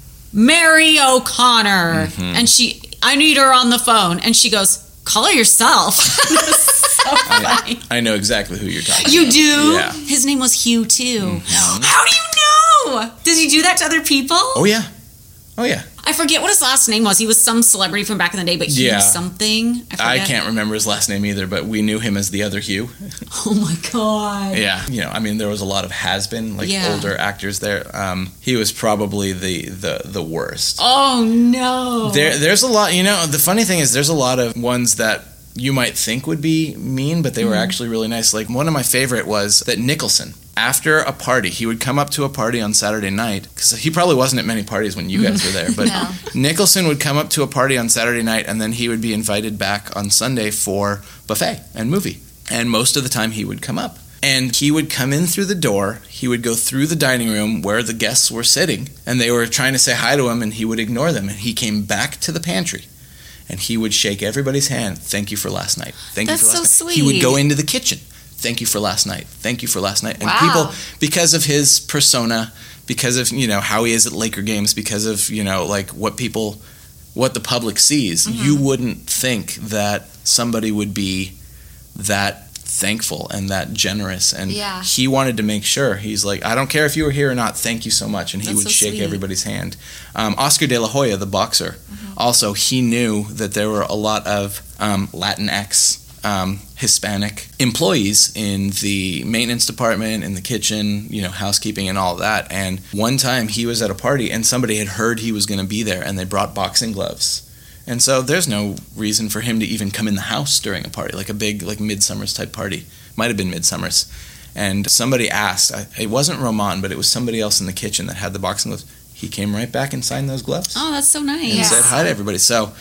"Mary O'Connor." Mm-hmm. And she, "I need her on the phone." And she goes, "Call her yourself." It was so funny. I know exactly who you're talking You about. do? Yeah. His name was Hugh, too. Mm-hmm. How do you know? Does he do that to other people? Oh, yeah. Oh, yeah. I forget what his last name was. He was some celebrity from back in the day, but Hugh Yeah. something. I, I forget. can't remember his last name either, but we knew him as the other Hugh. Oh, my God. Yeah. You know, I mean, there was a lot of has-been, like, Yeah. older actors there. Um, he was probably the, the, the worst. Oh, no. There, there's a lot, you know, the funny thing is there's a lot of ones that you might think would be mean, but they were actually really nice. Like, one of my favorite was that Nicholson, after a party, he would come up to a party on Saturday night, because he probably wasn't at many parties when you guys were there, but No. Nicholson would come up to a party on Saturday night, and then he would be invited back on Sunday for buffet and movie. And most of the time he would come up. And he would come in through the door, he would go through the dining room where the guests were sitting, and they were trying to say hi to him, and he would ignore them. And he came back to the pantry, and he would shake everybody's hand. "Thank you for last night. Thank That's you for last so night." He would sweet. go into the kitchen. "Thank you for last night. Thank you for last night." And Wow. people, because of his persona, because of, you know, how he is at Laker games, because of, you know, like what people, what the public sees, Mm-hmm. you wouldn't think that somebody would be that thankful and that generous. And Yeah. he wanted to make sure. He's like, "I don't care if you were here or not, thank you so much." And he That's would so shake sweet. everybody's hand. Um, Oscar de la Hoya, the boxer, also, he knew that there were a lot of um, Latinx, um, Hispanic employees in the maintenance department, in the kitchen, you know, housekeeping and all of that. And one time he was at a party and somebody had heard he was going to be there, and they brought boxing gloves. And so there's no reason for him to even come in the house during a party, like a big, like Midsummer's type party. Might have been Midsummer's. And somebody asked, I, it wasn't Roman, but it was somebody else in the kitchen that had the boxing gloves. He came right back and signed those gloves Oh, that's so nice. and Yeah. said hi to everybody. So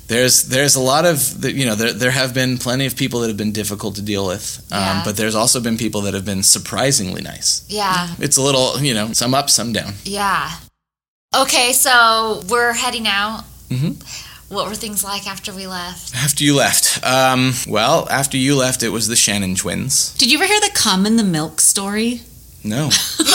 there's there's a lot of you know there there have been plenty of people that have been difficult to deal with, um, Yeah. but there's also been people that have been surprisingly nice. Yeah. It's a little you know some up, some down. Yeah. Okay, so we're heading out. Mm-hmm. What were things like after we left? After you left, um, well, after you left, it was the Shannon twins. Did you ever hear the cum in the milk story? No.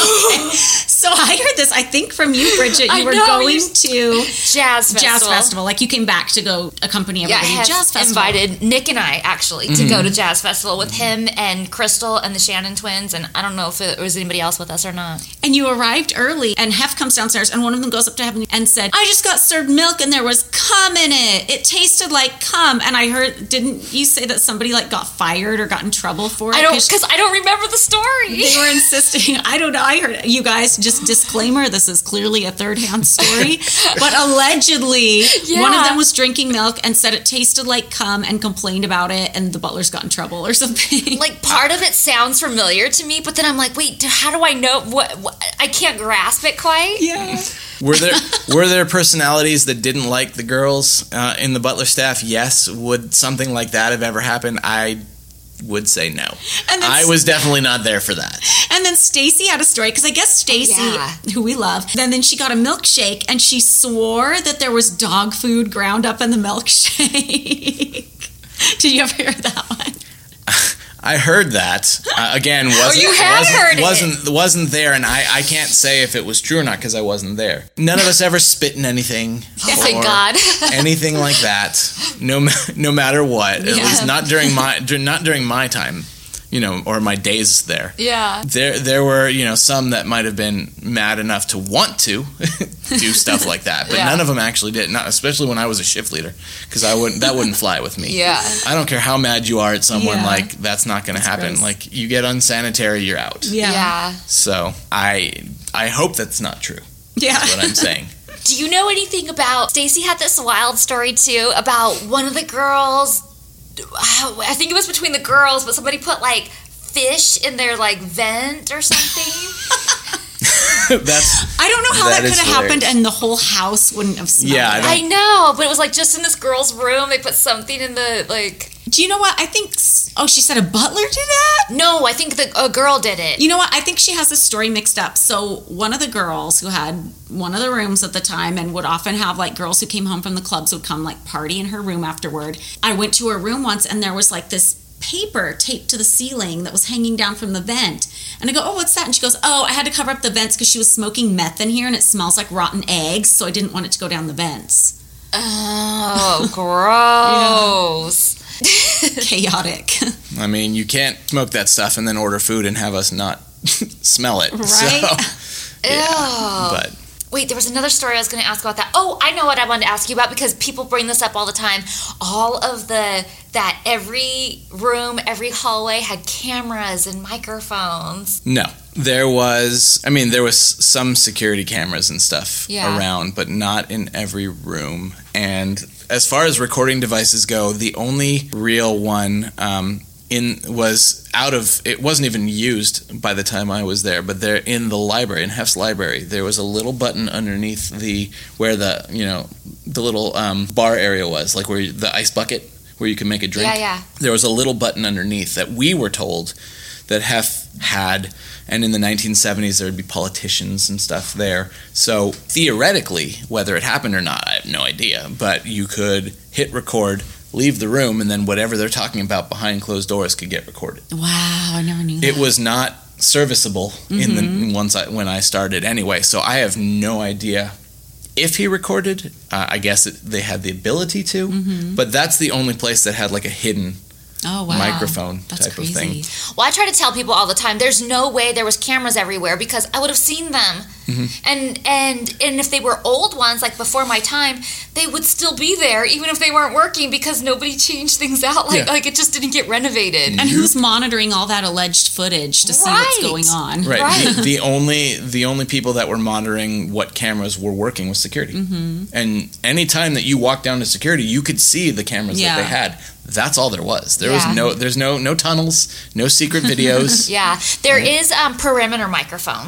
So I heard this, I think from you, Bridget. You I were know, going you- to Jazz Festival. Jazz Festival. Like you came back to go accompany Yeah, everybody I to Jazz have Festival. invited Nick and I, actually, to go to Jazz Festival with him and Crystal and the Shannon twins, and I don't know if it was anybody else with us or not. And you arrived early, and Hef comes downstairs, and one of them goes up to Hef and said, I just got served milk, and there was cum in it. It tasted like cum. And I heard, didn't you say that somebody like got fired or got in trouble for it? I don't, because I don't remember the story. They were insisting. I don't know. I heard you guys. Just disclaimer: this is clearly a third-hand story, but allegedly Yeah. one of them was drinking milk and said it tasted like cum and complained about it, and the butlers got in trouble or something. Like, part of it sounds familiar to me, but then I'm like, wait, how do I know? What, what I can't grasp it quite. yeah. Were there were there personalities that didn't like the girls uh, in the Butler staff? Yes. Would something like that have ever happened? I would say no. And then I was definitely not there for that. And then Stacy had a story because I guess Stacy, Yeah. who we love, then then she got a milkshake and she swore that there was dog food ground up in the milkshake. Did you ever hear that one? I heard that. Uh, again, wasn't, you have wasn't, heard it. wasn't, wasn't there, and I, I can't say if it was true or not because I wasn't there. None of us ever spit in anything. Thank or God. anything like that. No, ma- no matter what. At Yeah. least not during my dur- not during my time, you know, or my days there. Yeah. There, there were, you know, some that might have been mad enough to want to do stuff like that, but Yeah. none of them actually did. Not especially when I was a shift leader, because I wouldn't. That wouldn't fly with me. Yeah. I don't care how mad you are at someone. Yeah. Like that's not going to happen. gross. Like you get unsanitary, you're out. Yeah. So I, I hope that's not true. Yeah. Is what I'm saying. Do you know anything about? Stacy had this wild story too about one of the girls. I think it was between the girls, but somebody put like fish in their like vent or something. That's I don't know how that, That could is have happened hilarious. and the whole house wouldn't have smelled Yeah, I it. don't- I know, but it was like just in this girl's room. They put something in the like. Do you know what? I think, oh, she said a butler did that? No, I think the a girl did it. You know what? I think she has the story mixed up. So one of the girls who had one of the rooms at the time and would often have like girls who came home from the clubs would come like party in her room afterward. I went to her room once and there was like this paper taped to the ceiling that was hanging down from the vent. And I go, oh, what's that? And she goes, oh, I had to cover up the vents because she was smoking meth in here and it smells like rotten eggs. So I didn't want it to go down the vents. Oh, gross. Chaotic. I mean, you can't smoke that stuff and then order food and have us not smell it. Right? So, yeah, Ew. but Wait, there was another story I was going to ask about that. Oh, I know what I wanted to ask you about because people bring this up all the time. All of the, that every room, every hallway had cameras and microphones. no, there was. I mean, there was some security cameras and stuff Yeah. around, but not in every room. And as far as recording devices go, the only real one um, in was out of. It wasn't even used by the time I was there, but there in the library, in Hef's library, there was a little button underneath the where the you know the little um, bar area was, like where you, the ice bucket where you can make a drink. Yeah, yeah. There was a little button underneath that we were told that Hef had, and in the nineteen seventies there would be politicians and stuff there. So theoretically, whether it happened or not, I have no idea, but you could hit record, leave the room, and then whatever they're talking about behind closed doors could get recorded. Wow, I never knew that. It was not serviceable in the once I, when I started anyway, so I have no idea if he recorded. Uh, I guess it, they had the ability to, but that's the only place that had like a hidden Oh, wow. microphone That's type crazy. of thing. Well, I try to tell people all the time, there's no way there was cameras everywhere because I would have seen them. Mm-hmm. And and and if they were old ones, like before my time, they would still be there even if they weren't working because nobody changed things out. Like Yeah. like it just didn't get renovated. And who's monitoring all that alleged footage to see what's Right. going on? Right. Right. The, the only the only people that were monitoring what cameras were working was security. Mm-hmm. And any time that you walked down to security, you could see the cameras Yeah. that they had. That's all there was. There Yeah. was no there's no no tunnels, no secret videos. Yeah, there is um, perimeter microphones.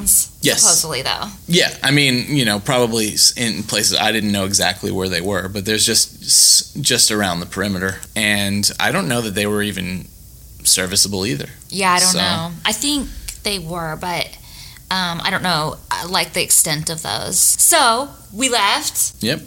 Yes. Supposedly, though. Yeah, I mean, you know, probably in places I didn't know exactly where they were, but there's just just around the perimeter, and I don't know that they were even serviceable either. Yeah, I don't So- know. I think they were, but um, I don't know, uh, like the extent of those. So we left, Yep.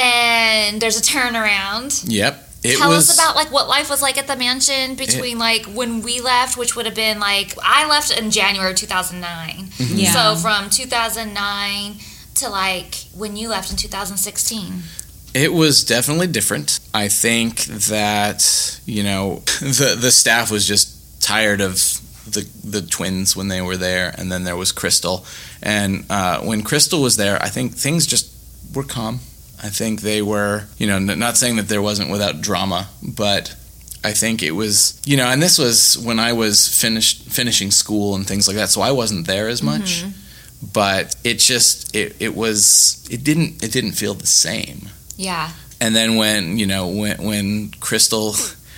and there's a turnaround. Yep. It Tell was, us about like what life was like at the mansion between like when we left, which would have been like I left in January two thousand nine. Mm-hmm. Yeah. So from two thousand nine to like when you left in two thousand sixteen. It was definitely different. I think that, you know, the the staff was just tired of the the twins when they were there, and then there was Crystal. And uh, when Crystal was there, I think things just were calm. I think they were, you know, n- not saying that there wasn't without drama, but I think it was, you know, and this was when I was finished finishing school and things like that, so I wasn't there as much. Mm-hmm. But it just it, it was it didn't it didn't feel the same. Yeah. And then when, you know, when when Crystal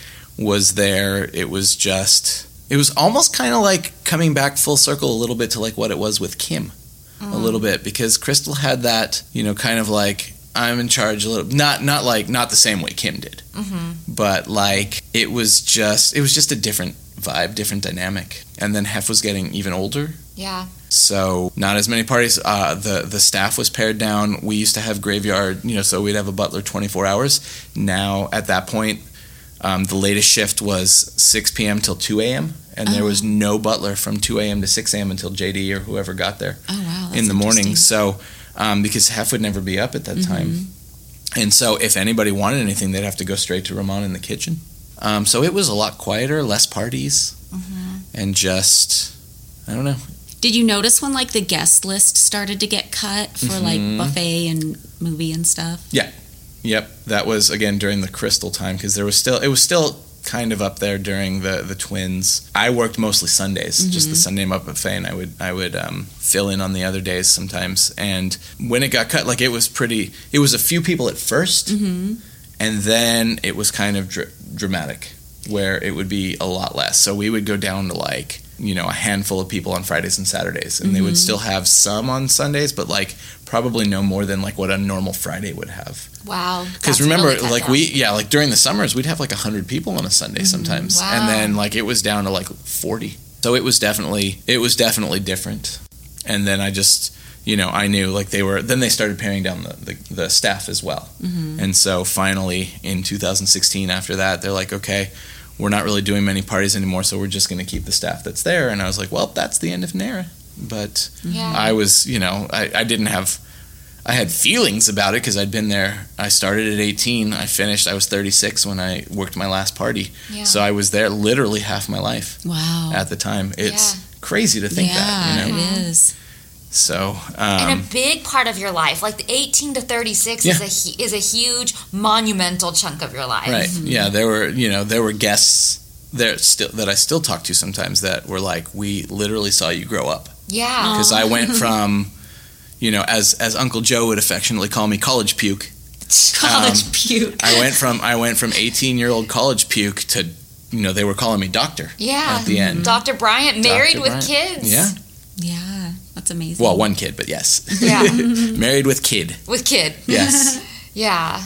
was there, it was just it was almost kind of like coming back full circle a little bit to like what it was with Kim. Mm. A little bit, because Crystal had that, you know, kind of like I'm in charge a little, not not like not the same way Kim did, Mm-hmm. but like it was just it was just a different vibe, different dynamic. And then Hef was getting even older, Yeah. so not as many parties. Uh, the the staff was pared down. We used to have graveyard, you know, so we'd have a butler twenty-four hours. Now at that point, um, the latest shift was six p.m. till two a.m. and there was no butler from two a.m. to six a.m. until J D or whoever got there Oh, wow. That's in the morning. interesting. So um, because Hef would never be up at that time, Mm-hmm. and so if anybody wanted anything, they'd have to go straight to Ramon in the kitchen. Um, so it was a lot quieter, less parties, Mm-hmm. and just I don't know. Did you notice when like the guest list started to get cut for like Mhm. buffet and movie and stuff? Yep, that was again during the Crystal time, because there was still it was still kind of up there during the the twins. I worked mostly Sundays, just the Sunday Muppet buffet, and I would I would um, fill in on the other days sometimes. And when it got cut, like it was pretty. It was a few people at 1st Mm-hmm. and then it was kind of dr- dramatic, where it would be a lot less. So we would go down to like, you know, a handful of people on Fridays and Saturdays, and they would still have some on Sundays, but like probably no more than like what a normal Friday would have. Wow. Because That's remember, really cut like down. we, yeah, like during the summers, we'd have like a hundred people on a Sunday sometimes, Wow. and then like it was down to like forty. So it was definitely, it was definitely different. And then I just, you know, I knew like they were. Then they started paring down the the, the staff as well. Mm-hmm. And so finally, in two thousand sixteen, after that, they're like, okay, we're not really doing many parties anymore, so we're just going to keep the staff that's there. And I was like, well, that's the end of Nara. But Yeah. I was, you know, I, I didn't have. I had feelings about it because I'd been there. I started at eighteen. I finished. I was thirty-six when I worked my last party. Yeah. So I was there literally half my life Wow. at the time. It's Yeah. crazy to think yeah, that, you know. it is. So, And um, a big part of your life, like the eighteen to thirty-six, Yeah. is a hu- is a huge monumental chunk of your life. right, yeah, there were, you know, there were guests there still that I still talk to sometimes that were like, we literally saw you grow up. Yeah. Because I went from, you know, as as Uncle Joe would affectionately call me, college puke. College Um, puke. I went from I went from eighteen year old college puke to, you know, they were calling me doctor. Yeah. At the end. Doctor Bryant, married Doctor with Bryant. kids. Yeah. Yeah, that's amazing. Well, one kid, but yes. Yeah. Married with kid. With kid. Yes. Yeah.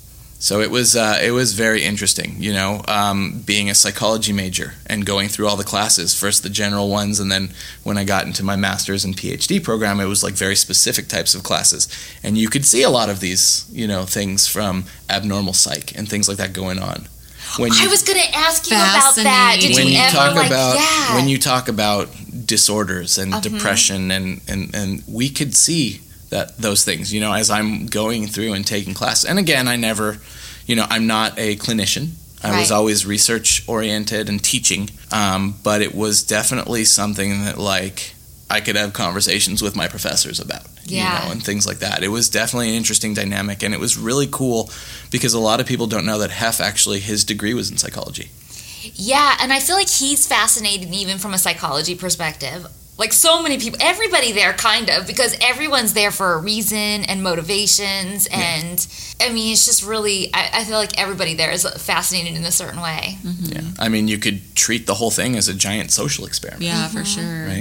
So it was uh, it was very interesting, you know, um, being a psychology major and going through all the classes, first the general ones, and then when I got into my master's and PhD program, it was like very specific types of classes. And you could see a lot of these, you know, things from abnormal psych and things like that going on. When I you, was going to ask you about that. Did when you, you ever talk like about yeah. when you talk about disorders and Uh-huh. depression and, and, and we could see that those things, you know, as I'm going through and taking classes. And again, I never, you know, I'm not a clinician. I was Right. always research oriented and teaching, um, but it was definitely something that like I could have conversations with my professors about, Yeah. you know, and things like that. It was definitely an interesting dynamic, and it was really cool because a lot of people don't know that Hef actually, his degree was in psychology. Yeah, and I feel like he's fascinating even from a psychology perspective. Like so many people, everybody there kind of, because everyone's there for a reason and motivations. And I mean, it's just really, I, I feel like everybody there is fascinated in a certain way. Yeah, I mean, you could treat the whole thing as a giant social experiment, Yeah, for sure. right?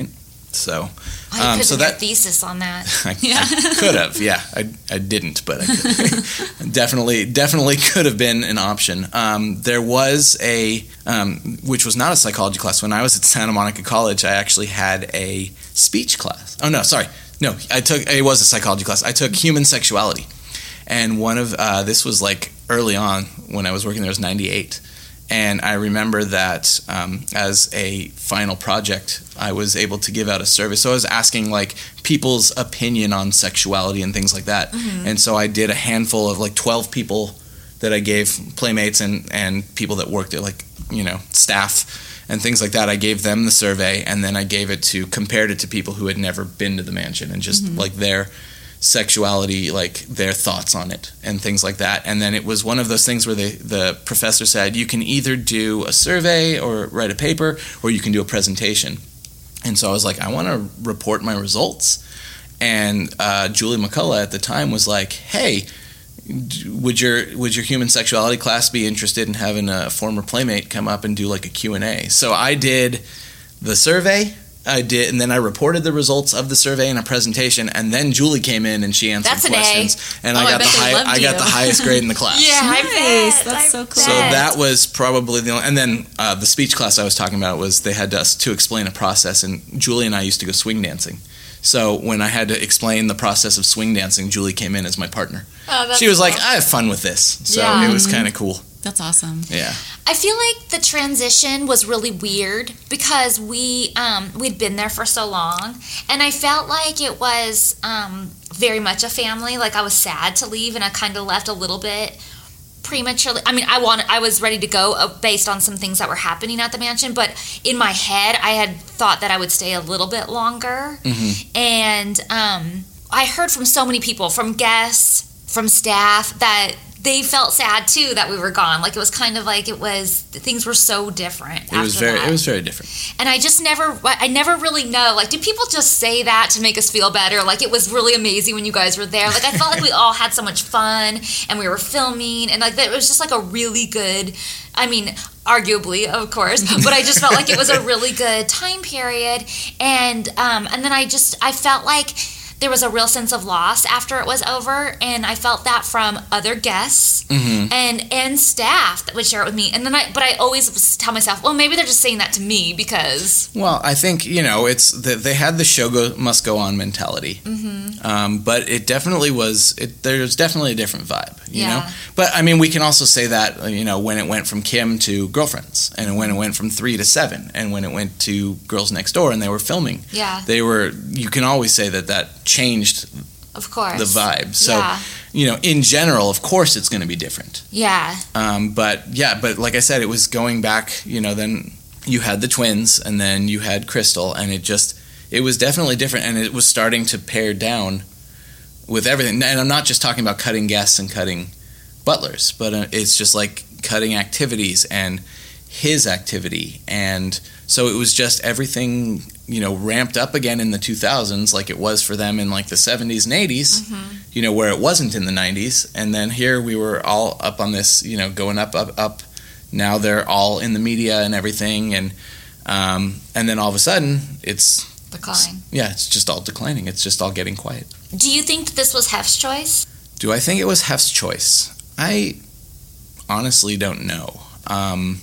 So, Oh, you um, could so have that your thesis on that. I, I could have, yeah. I, I didn't, but I could. definitely, definitely could have been an option. Um, there was a, um, which was not a psychology class. When I was at Santa Monica College, I actually had a speech class. Oh no, sorry, no, I took. It was a psychology class. I took human sexuality, and one of uh, this was like early on when I was working there. It was ninety-eight. And I remember that um, as a final project, I was able to give out a survey. So I was asking like people's opinion on sexuality and things like that. Mm-hmm. And so I did a handful of like twelve people that I gave, playmates and, and people that worked at like, you know, staff and things like that. I gave them the survey, and then I gave it to, compared it to people who had never been to the mansion, and just mm-hmm. like their sexuality, like their thoughts on it and things like that. And then it was one of those things where they, the professor said, you can either do a survey or write a paper, or you can do a presentation. And so I was like, I want to report my results. And uh, Julie McCullough at the time was like, hey, would your would your human sexuality class be interested in having a former playmate come up and do like a Q and A? So I did the survey. I did, and then I reported the results of the survey in a presentation, and then Julie came in and she answered That's an questions, A. and Oh, I I got bet the they high, loved I got you. the highest grade in the class. Yeah, I Nice. bet. That's I so cool. So bet. that was probably the only, and then uh, the speech class I was talking about was they had us to explain a process, and Julie and I used to go swing dancing. So when I had to explain the process of swing dancing, Julie came in as my partner. Oh, that's she was cool. like, I have fun with this. So Yeah. it was kind of cool. That's awesome. Yeah. I feel like the transition was really weird because we um, we'd been there for so long, and I felt like it was um, very much a family. Like I was sad to leave, and I kind of left a little bit prematurely. I mean, I wanted, I was ready to go uh, based on some things that were happening at the mansion, but in my head, I had thought that I would stay a little bit longer, Mm-hmm. and um, I heard from so many people, from guests, from staff, that they felt sad too that we were gone. Like it was kind of like it was things were so different. It was after very that. it was very different. And I just never I never really know. Like, do people just say that to make us feel better? Like it was really amazing when you guys were there. Like I felt like we all had so much fun and we were filming, and like that, it was just like a really good. I mean, arguably, of course, but I just felt like it was a really good time period. And um, and then I just I felt like there was a real sense of loss after it was over, and I felt that from other guests mm-hmm. and and staff that would share it with me. And then I, but I always tell myself, well, maybe they're just saying that to me because. Well, I think you know it's that they had the show go, must go on mentality, Mm-hmm. um, but it definitely was. It, there's definitely a different vibe, you Yeah. know. But I mean, we can also say that you know when it went from Kim to Girlfriends, and when it went from three to seven, and when it went to Girls Next Door, and they were filming. Yeah. They were. You can always say that that changed Of course. the vibe. So, Yeah. you know, in general, of course, it's going to be different. Yeah. Um, but yeah, but like I said, it was going back. You know, then you had the twins, and then you had Crystal, and it just it was definitely different, and it was starting to pare down with everything. And I'm not just talking about cutting guests and cutting butlers, but uh, it's just like cutting activities and his activity, and so it was just everything, you know, ramped up again in the two thousands like it was for them in like the seventies and eighties, Mm-hmm. you know, where it wasn't in the nineties. And then here we were all up on this, you know, going up, up, up. Now they're all in the media and everything. And um, and then all of a sudden it's, Decline. yeah, it's just all declining. It's just all getting quiet. Do you think that this was Hef's choice? Do I think it was Hef's choice? I honestly don't know. Um,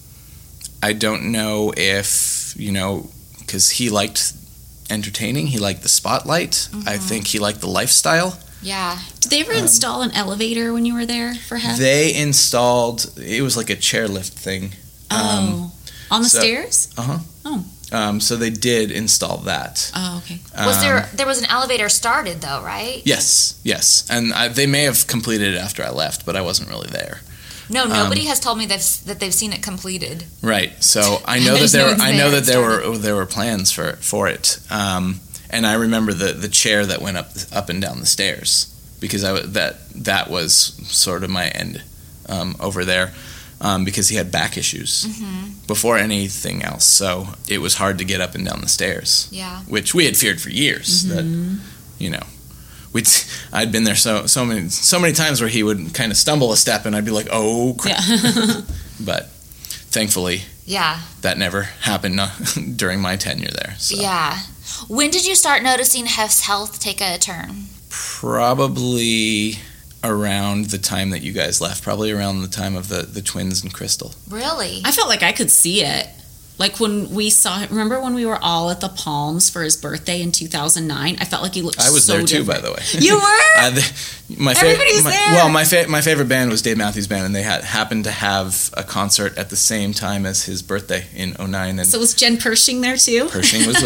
I don't know if, you know, because he liked entertaining, he liked the spotlight. Mm-hmm. I think he liked the lifestyle. Yeah. Did they ever install an elevator when you were there for Hef? They installed, it was like a chairlift thing. oh. On the so- stairs? Uh huh. Oh. Um, so they did install that. Oh, okay. Was Um, there there was an elevator started though, right? Yes, yes. And I, they may have completed it after I left, but I wasn't really there. No, nobody Um, has told me they've, that they've seen it completed. Right. So I know that There's there no were, I know that there advance were there were plans for for it. Um, and I remember the the chair that went up up and down the stairs because I w- that that was sort of my end um, over there um, because he had back issues Mm-hmm. before anything else. So it was hard to get up and down the stairs. Yeah. Which we had feared for years that you know. We'd, I'd been there so so many so many times where he would kind of stumble a step and I'd be like, oh crap. Yeah. But thankfully Yeah. that never happened uh, during my tenure there. So. Yeah. When did you start noticing Hef's health take a turn? Probably around the time that you guys left. Probably around the time of the, the twins and Crystal. Really? I felt like I could see it. Like when we saw him, remember when we were all at the Palms for his birthday in two thousand nine? I felt like he looked so I was there too, different. by the way. You were? uh, the, my fa- Everybody was my, there. Well, my fa- my favorite band was Dave Matthews Band, and they had happened to have a concert at the same time as his birthday in oh nine. And So was Jen Pershing there too? Pershing was with me.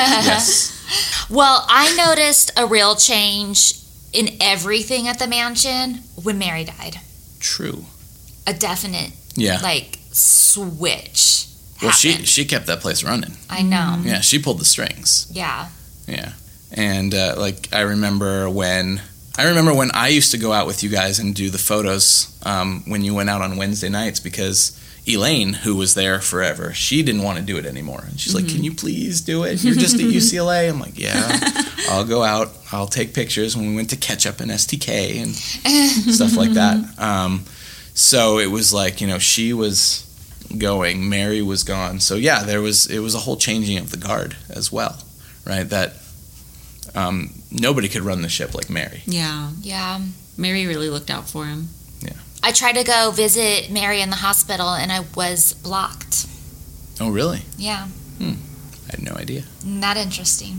Yes. Well, I noticed a real change in everything at the mansion when Mary died. True. A definite, Yeah. like, switch Well, she happened. she kept that place running. I know. Yeah, she pulled the strings. Yeah. Yeah, and uh, like I remember when I remember when I used to go out with you guys and do the photos um, when you went out on Wednesday nights, because Elaine, who was there forever, she didn't want to do it anymore, and she's like, "Can you please do it? You're just at U C L A." I'm like, "Yeah, I'll go out. I'll take pictures." When we went to Ketchup and S T K and stuff like that. Um, so it was like, you know, she was going, Mary was gone. So yeah, there was it was a whole changing of the guard as well, right? That um, nobody could run the ship like Mary. Yeah. Yeah. Mary really looked out for him. I tried to go visit Mary in the hospital, and I was blocked. Oh, really? Yeah. I had no idea. Not interesting.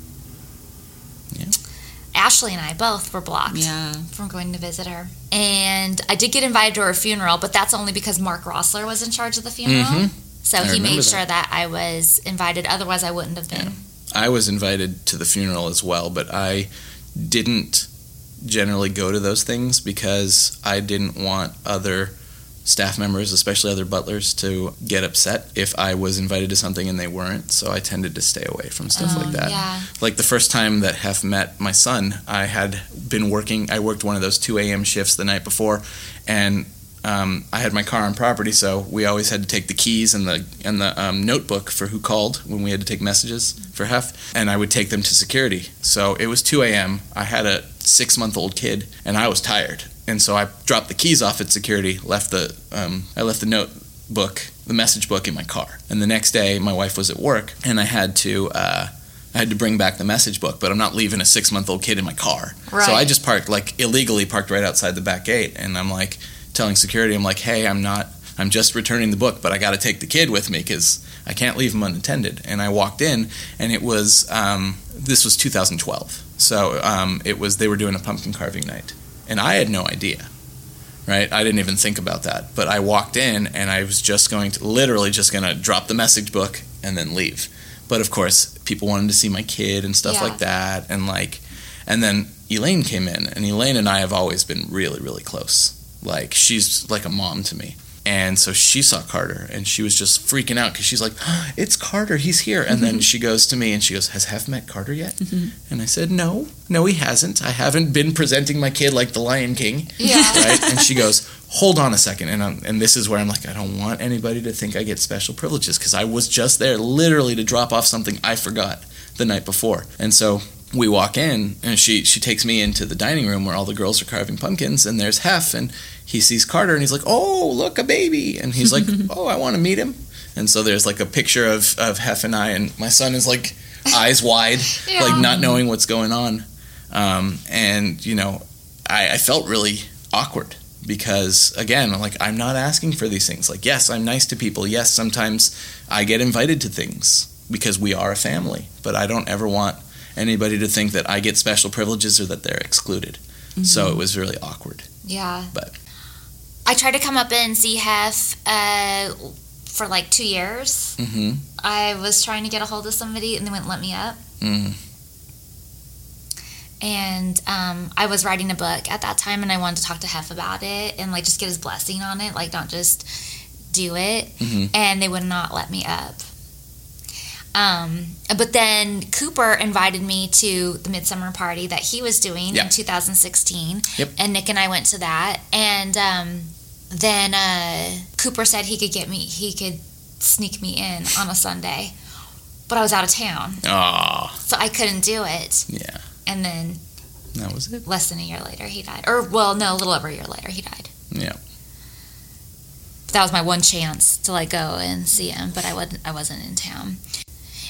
Yeah. Ashley and I both were blocked Yeah. from going to visit her. And I did get invited to her funeral, but that's only because Mark Rossler was in charge of the funeral. Mhm. So I he remember made that. sure that I was invited. Otherwise, I wouldn't have been. I was invited to the funeral as well, but I didn't generally go to those things because I didn't want other staff members, especially other butlers, to get upset if I was invited to something and they weren't. So I tended to stay away from stuff like that. Yeah. Like the first time that Hef met my son, I had been working, I worked one of those two a.m. shifts the night before, and um, I had my car on property, so we always had to take the keys and the and the um, notebook for who called when we had to take messages for Hef, and I would take them to security. So it was two a.m., I had a six-month-old kid, and I was tired. And so I dropped the keys off at security, left the um, I left the notebook, the message book in my car. And the next day, my wife was at work, and I had to uh, I had to bring back the message book, but I'm not leaving a six-month-old kid in my car. Right. So I just parked, like illegally parked right outside the back gate, and I'm like telling security, I'm like, hey, I'm not, I'm just returning the book, but I got to take the kid with me because I can't leave him unattended. And I walked in, and it was um, this was two thousand twelve. So um, it was they were doing a pumpkin carving night. And I had no idea, right? I didn't even think about that. But I walked in, and I was just going to, literally just going to drop the message book and then leave. But of course, people wanted to see my kid and stuff Yeah. like that. And like, and then Elaine came in, and Elaine and I have always been really, really close. Like, she's like a mom to me. And so she saw Carter, and she was just freaking out because she's like, oh, it's Carter, he's here. And then she goes to me, and she goes, has Hef met Carter yet? Mm-hmm. And I said, no, no, he hasn't. I haven't been presenting my kid like the Lion King. Yeah. Right? And she goes, hold on a second. And, I'm, and this is where I'm like, I don't want anybody to think I get special privileges because I was just there literally to drop off something I forgot the night before. And so we walk in, and she, she takes me into the dining room where all the girls are carving pumpkins, and there's Hef, and he sees Carter, and he's like, oh, look, a baby. And he's like, oh, I want to meet him. And so there's like a picture of, of Hef and I, and my son is like eyes wide, Yeah. like not knowing what's going on. Um, and, you know, I, I felt really awkward because, again, like, I'm not asking for these things. Like, yes, I'm nice to people. Yes, sometimes I get invited to things because we are a family, but I don't ever want anybody to think that I get special privileges or that they're excluded. Mm-hmm. So it was really awkward. Yeah. But I tried to come up and see Hef uh, for like two years. mm-hmm. I was trying to get a hold of somebody, and they wouldn't let me up. Mm. And um, I was writing a book at that time, and I wanted to talk to Hef about it and like just get his blessing on it, like don't just do it. Mm-hmm. And they would not let me up. Um, but then Cooper invited me to the midsummer party that he was doing Yeah. in two thousand sixteen. Yep. And Nick and I went to that. And um, then uh, Cooper said he could get me, he could sneak me in on a Sunday. But I was out of town, Oh, so I couldn't do it. yeah. And then That was it. less than a year later, he died. Or, well, no, a little over a year later, he died. Yeah. That was my one chance to like go and see him, but I wasn't. I wasn't in town.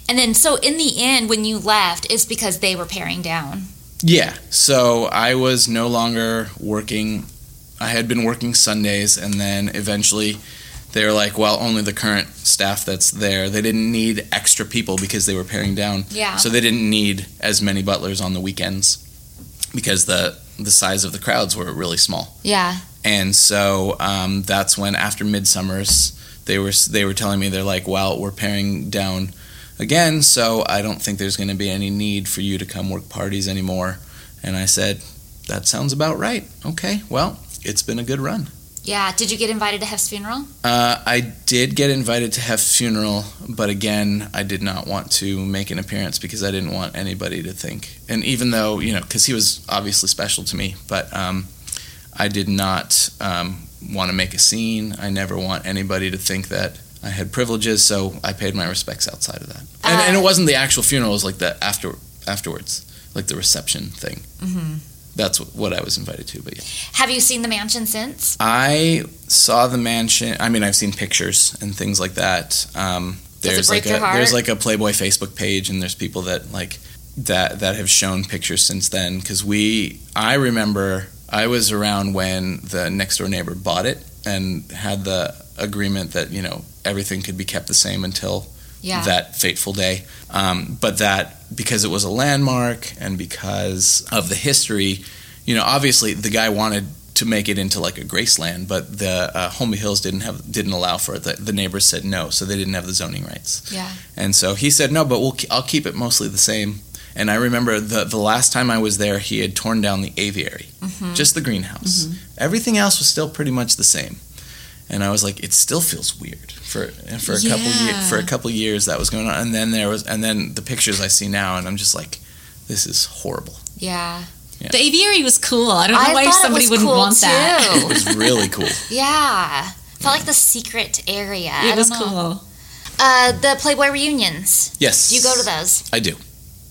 And then, so in the end, when you left, it's because they were paring down. Yeah. So I was no longer working. I had been working Sundays, and then eventually they were like, well, only the current staff that's there. They didn't need extra people because they were paring down. Yeah. So they didn't need as many butlers on the weekends because the the size of the crowds were really small. Yeah. And so um, that's when, after Midsummers, they were they were telling me, they're like, well, we're paring down again, so I don't think there's going to be any need for you to come work parties anymore. And I said, that sounds about right. Okay, well, it's been a good run. Yeah. Did you get invited to Hef's funeral? Uh, I did get invited to Hef's funeral, but again, I did not want to make an appearance because I didn't want anybody to think. And even though, you know, because he was obviously special to me, but um, I did not um, want to make a scene. I never want anybody to think that I had privileges, so I paid my respects outside of that. And, uh, and it wasn't the actual funeral, it was like the after afterwards, like the reception thing. Mm-hmm. That's what I was invited to, but yeah. Have you seen the mansion since? I saw the mansion. I mean, I've seen pictures and things like that. Um, Does there's it break like your a heart? there's like a Playboy Facebook page, and there's people that like that that have shown pictures since then. Because we, I remember I was around when the next door neighbor bought it and had the agreement that, you know, everything could be kept the same until yeah. that fateful day. Um, but that, because it was a landmark and because of the history, you know, obviously the guy wanted to make it into like a Graceland, but the uh, Holmby Hills didn't have didn't allow for it. The, the neighbors said no, so they didn't have the zoning rights. Yeah. And so he said no, but we'll I'll keep it mostly the same. And I remember the the last time I was there, he had torn down the aviary, mm-hmm. just the greenhouse. Mm-hmm. Everything else was still pretty much the same. And I was like, it still feels weird for for a yeah. couple year, for a couple years that was going on. And then there was, and then the pictures I see now, and I'm just like, this is horrible. Yeah. Yeah. The aviary was cool. I don't know I why somebody wouldn't cool want too. that. It was really cool. Yeah. Felt like the secret area. It I was don't know. cool. Uh, the Playboy reunions. Yes. Do you go to those? I do.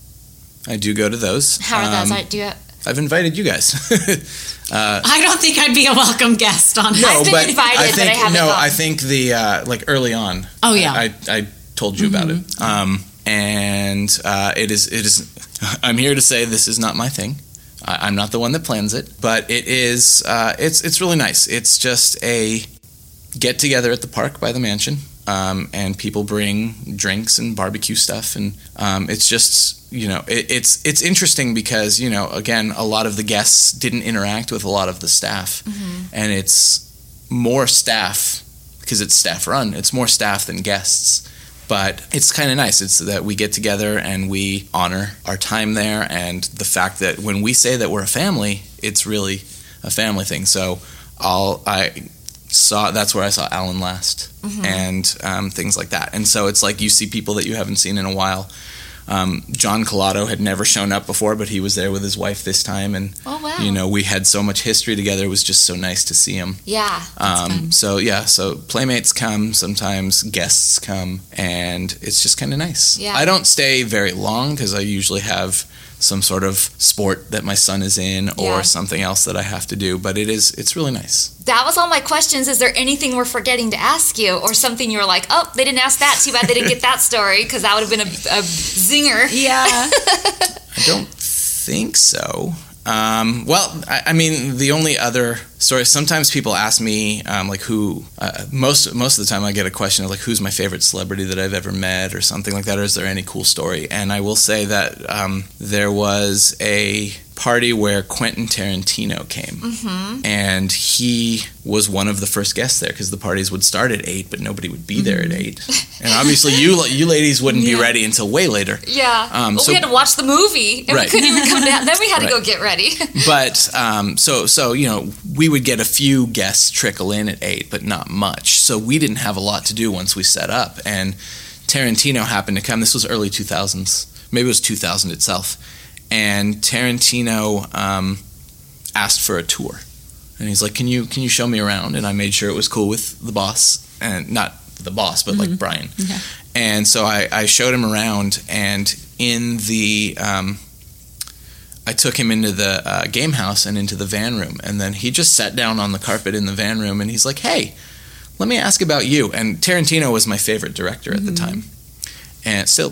I do go to those. How are um, those? Are, do you? I've invited you guys. uh, I don't think I'd be a welcome guest on it. No, I've been but invited, I think, but I haven't no, gone. I think the uh, like early on. Oh yeah. I, I told you mm-hmm. about it. Um, and uh, it is it is. I'm here to say this is not my thing. I, I'm not the one that plans it, but it is. Uh, it's it's really nice. It's just a get together at the park by the mansion, um, and people bring drinks and barbecue stuff, and um, it's just. You know, it, it's it's interesting because, you know, again, a lot of the guests didn't interact with a lot of the staff, mm-hmm. and it's more staff because it's staff run. It's more staff than guests, but it's kind of nice. It's that we get together and we honor our time there, and the fact that when we say that we're a family, it's really a family thing. So I'll I saw that's where I saw Alan last, mm-hmm. and um, things like that. And so it's like you see people that you haven't seen in a while. Um, John Collado had never shown up before, but he was there with his wife this time, and oh, wow. you know, we had so much history together. It was just so nice to see him. Yeah. Um, so yeah, so playmates come, sometimes guests come, and it's just kind of nice. Yeah. I don't stay very long because I usually have some sort of sport that my son is in, or yeah. something else that I have to do. But it is, it's really nice. That was all my questions. Is there anything we're forgetting to ask you, or something you were like, oh, they didn't ask that. Too bad they didn't get that story, because that would have been a, a zinger. Yeah. I don't think so. Um, well, I, I mean, the only other story. Sometimes people ask me, um, like, who. Uh, most most of the time, I get a question of like, who's my favorite celebrity that I've ever met, or something like that. Or is there any cool story? And I will say that um, there was a party where Quentin Tarantino came, mm-hmm. and he was one of the first guests there because the parties would start at eight, but nobody would be mm-hmm. there at eight. And obviously, you you ladies wouldn't yeah. be ready until way later. Yeah, um, well, so, we had to watch the movie, and right. we couldn't even come down. Then we had to right. go get ready. But um, so so you know, we would get a few guests trickle in at eight, but not much. So we didn't have a lot to do once we set up. And Tarantino happened to come. This was early two thousands, maybe it was two thousand itself. And Tarantino um, asked for a tour, and he's like, "Can you can you show me around?" And I made sure it was cool with the boss, and not the boss, but mm-hmm. like Brian. Okay. And so I, I showed him around, and in the um, I took him into the uh, game house and into the van room, and then he just sat down on the carpet in the van room, and he's like, "Hey, let me ask about you." And Tarantino was my favorite director at mm-hmm. the time, and still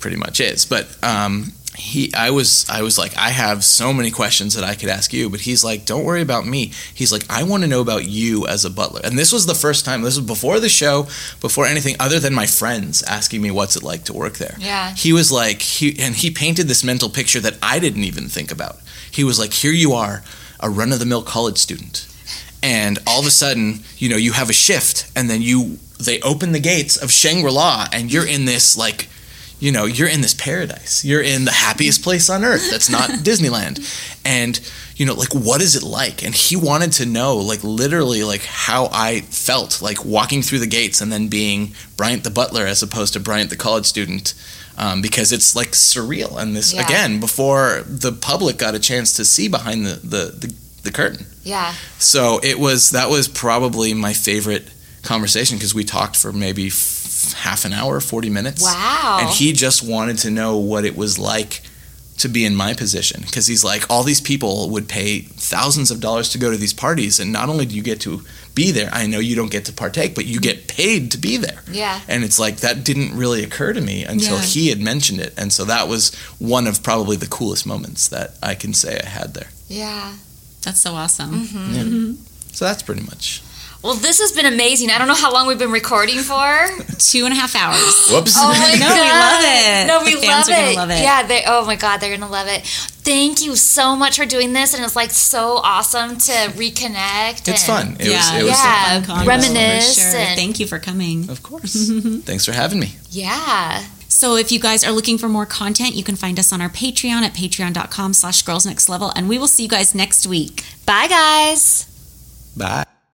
pretty much is. But um, he, I was, I was like, I have so many questions that I could ask you, but he's like, don't worry about me. He's like, I want to know about you as a butler. And this was the first time. This was before the show, before anything other than my friends asking me what's it like to work there. Yeah. He was like, he and he painted this mental picture that I didn't even think about. He was like, here you are, a run-of-the-mill college student, and all of a sudden, you know, you have a shift, and then you they open the gates of Shangri-La, and you're in this like. You know, you're in this paradise. You're in the happiest place on earth. That's not Disneyland. And, you know, like, what is it like? And he wanted to know, like, literally, like, how I felt, like, walking through the gates and then being Bryant the butler as opposed to Bryant the college student, um, because it's, like, surreal. And this, yeah. again, before the public got a chance to see behind the, the, the, the curtain. Yeah. So it was, that was probably my favorite conversation because we talked for maybe half an hour, forty minutes. Wow. And he just wanted to know what it was like to be in my position, because he's like, all these people would pay thousands of dollars to go to these parties, and not only do you get to be there, I know you don't get to partake, but you get paid to be there. Yeah. And it's like, that didn't really occur to me until Yeah. he had mentioned it. And so that was one of probably the coolest moments that I can say I had there. Yeah. That's so awesome. Mm-hmm. Yeah. Mm-hmm. So that's pretty much. Well, this has been amazing. I don't know how long we've been recording for. Two and a half hours. Whoops. Oh my No, god! we love it. No, The we fans love are gonna it. love it. Yeah, they. Oh my god, they're gonna love it. Thank you so much for doing this, and it's like so awesome to reconnect. It's and, fun. It yeah, was, it was yeah, a fun convo, reminisce for sure. and- Thank you for coming. Of course. Thanks for having me. Yeah. So if you guys are looking for more content, you can find us on our Patreon at patreon.com slash girls next level, and we will see you guys next week. Bye, guys. Bye.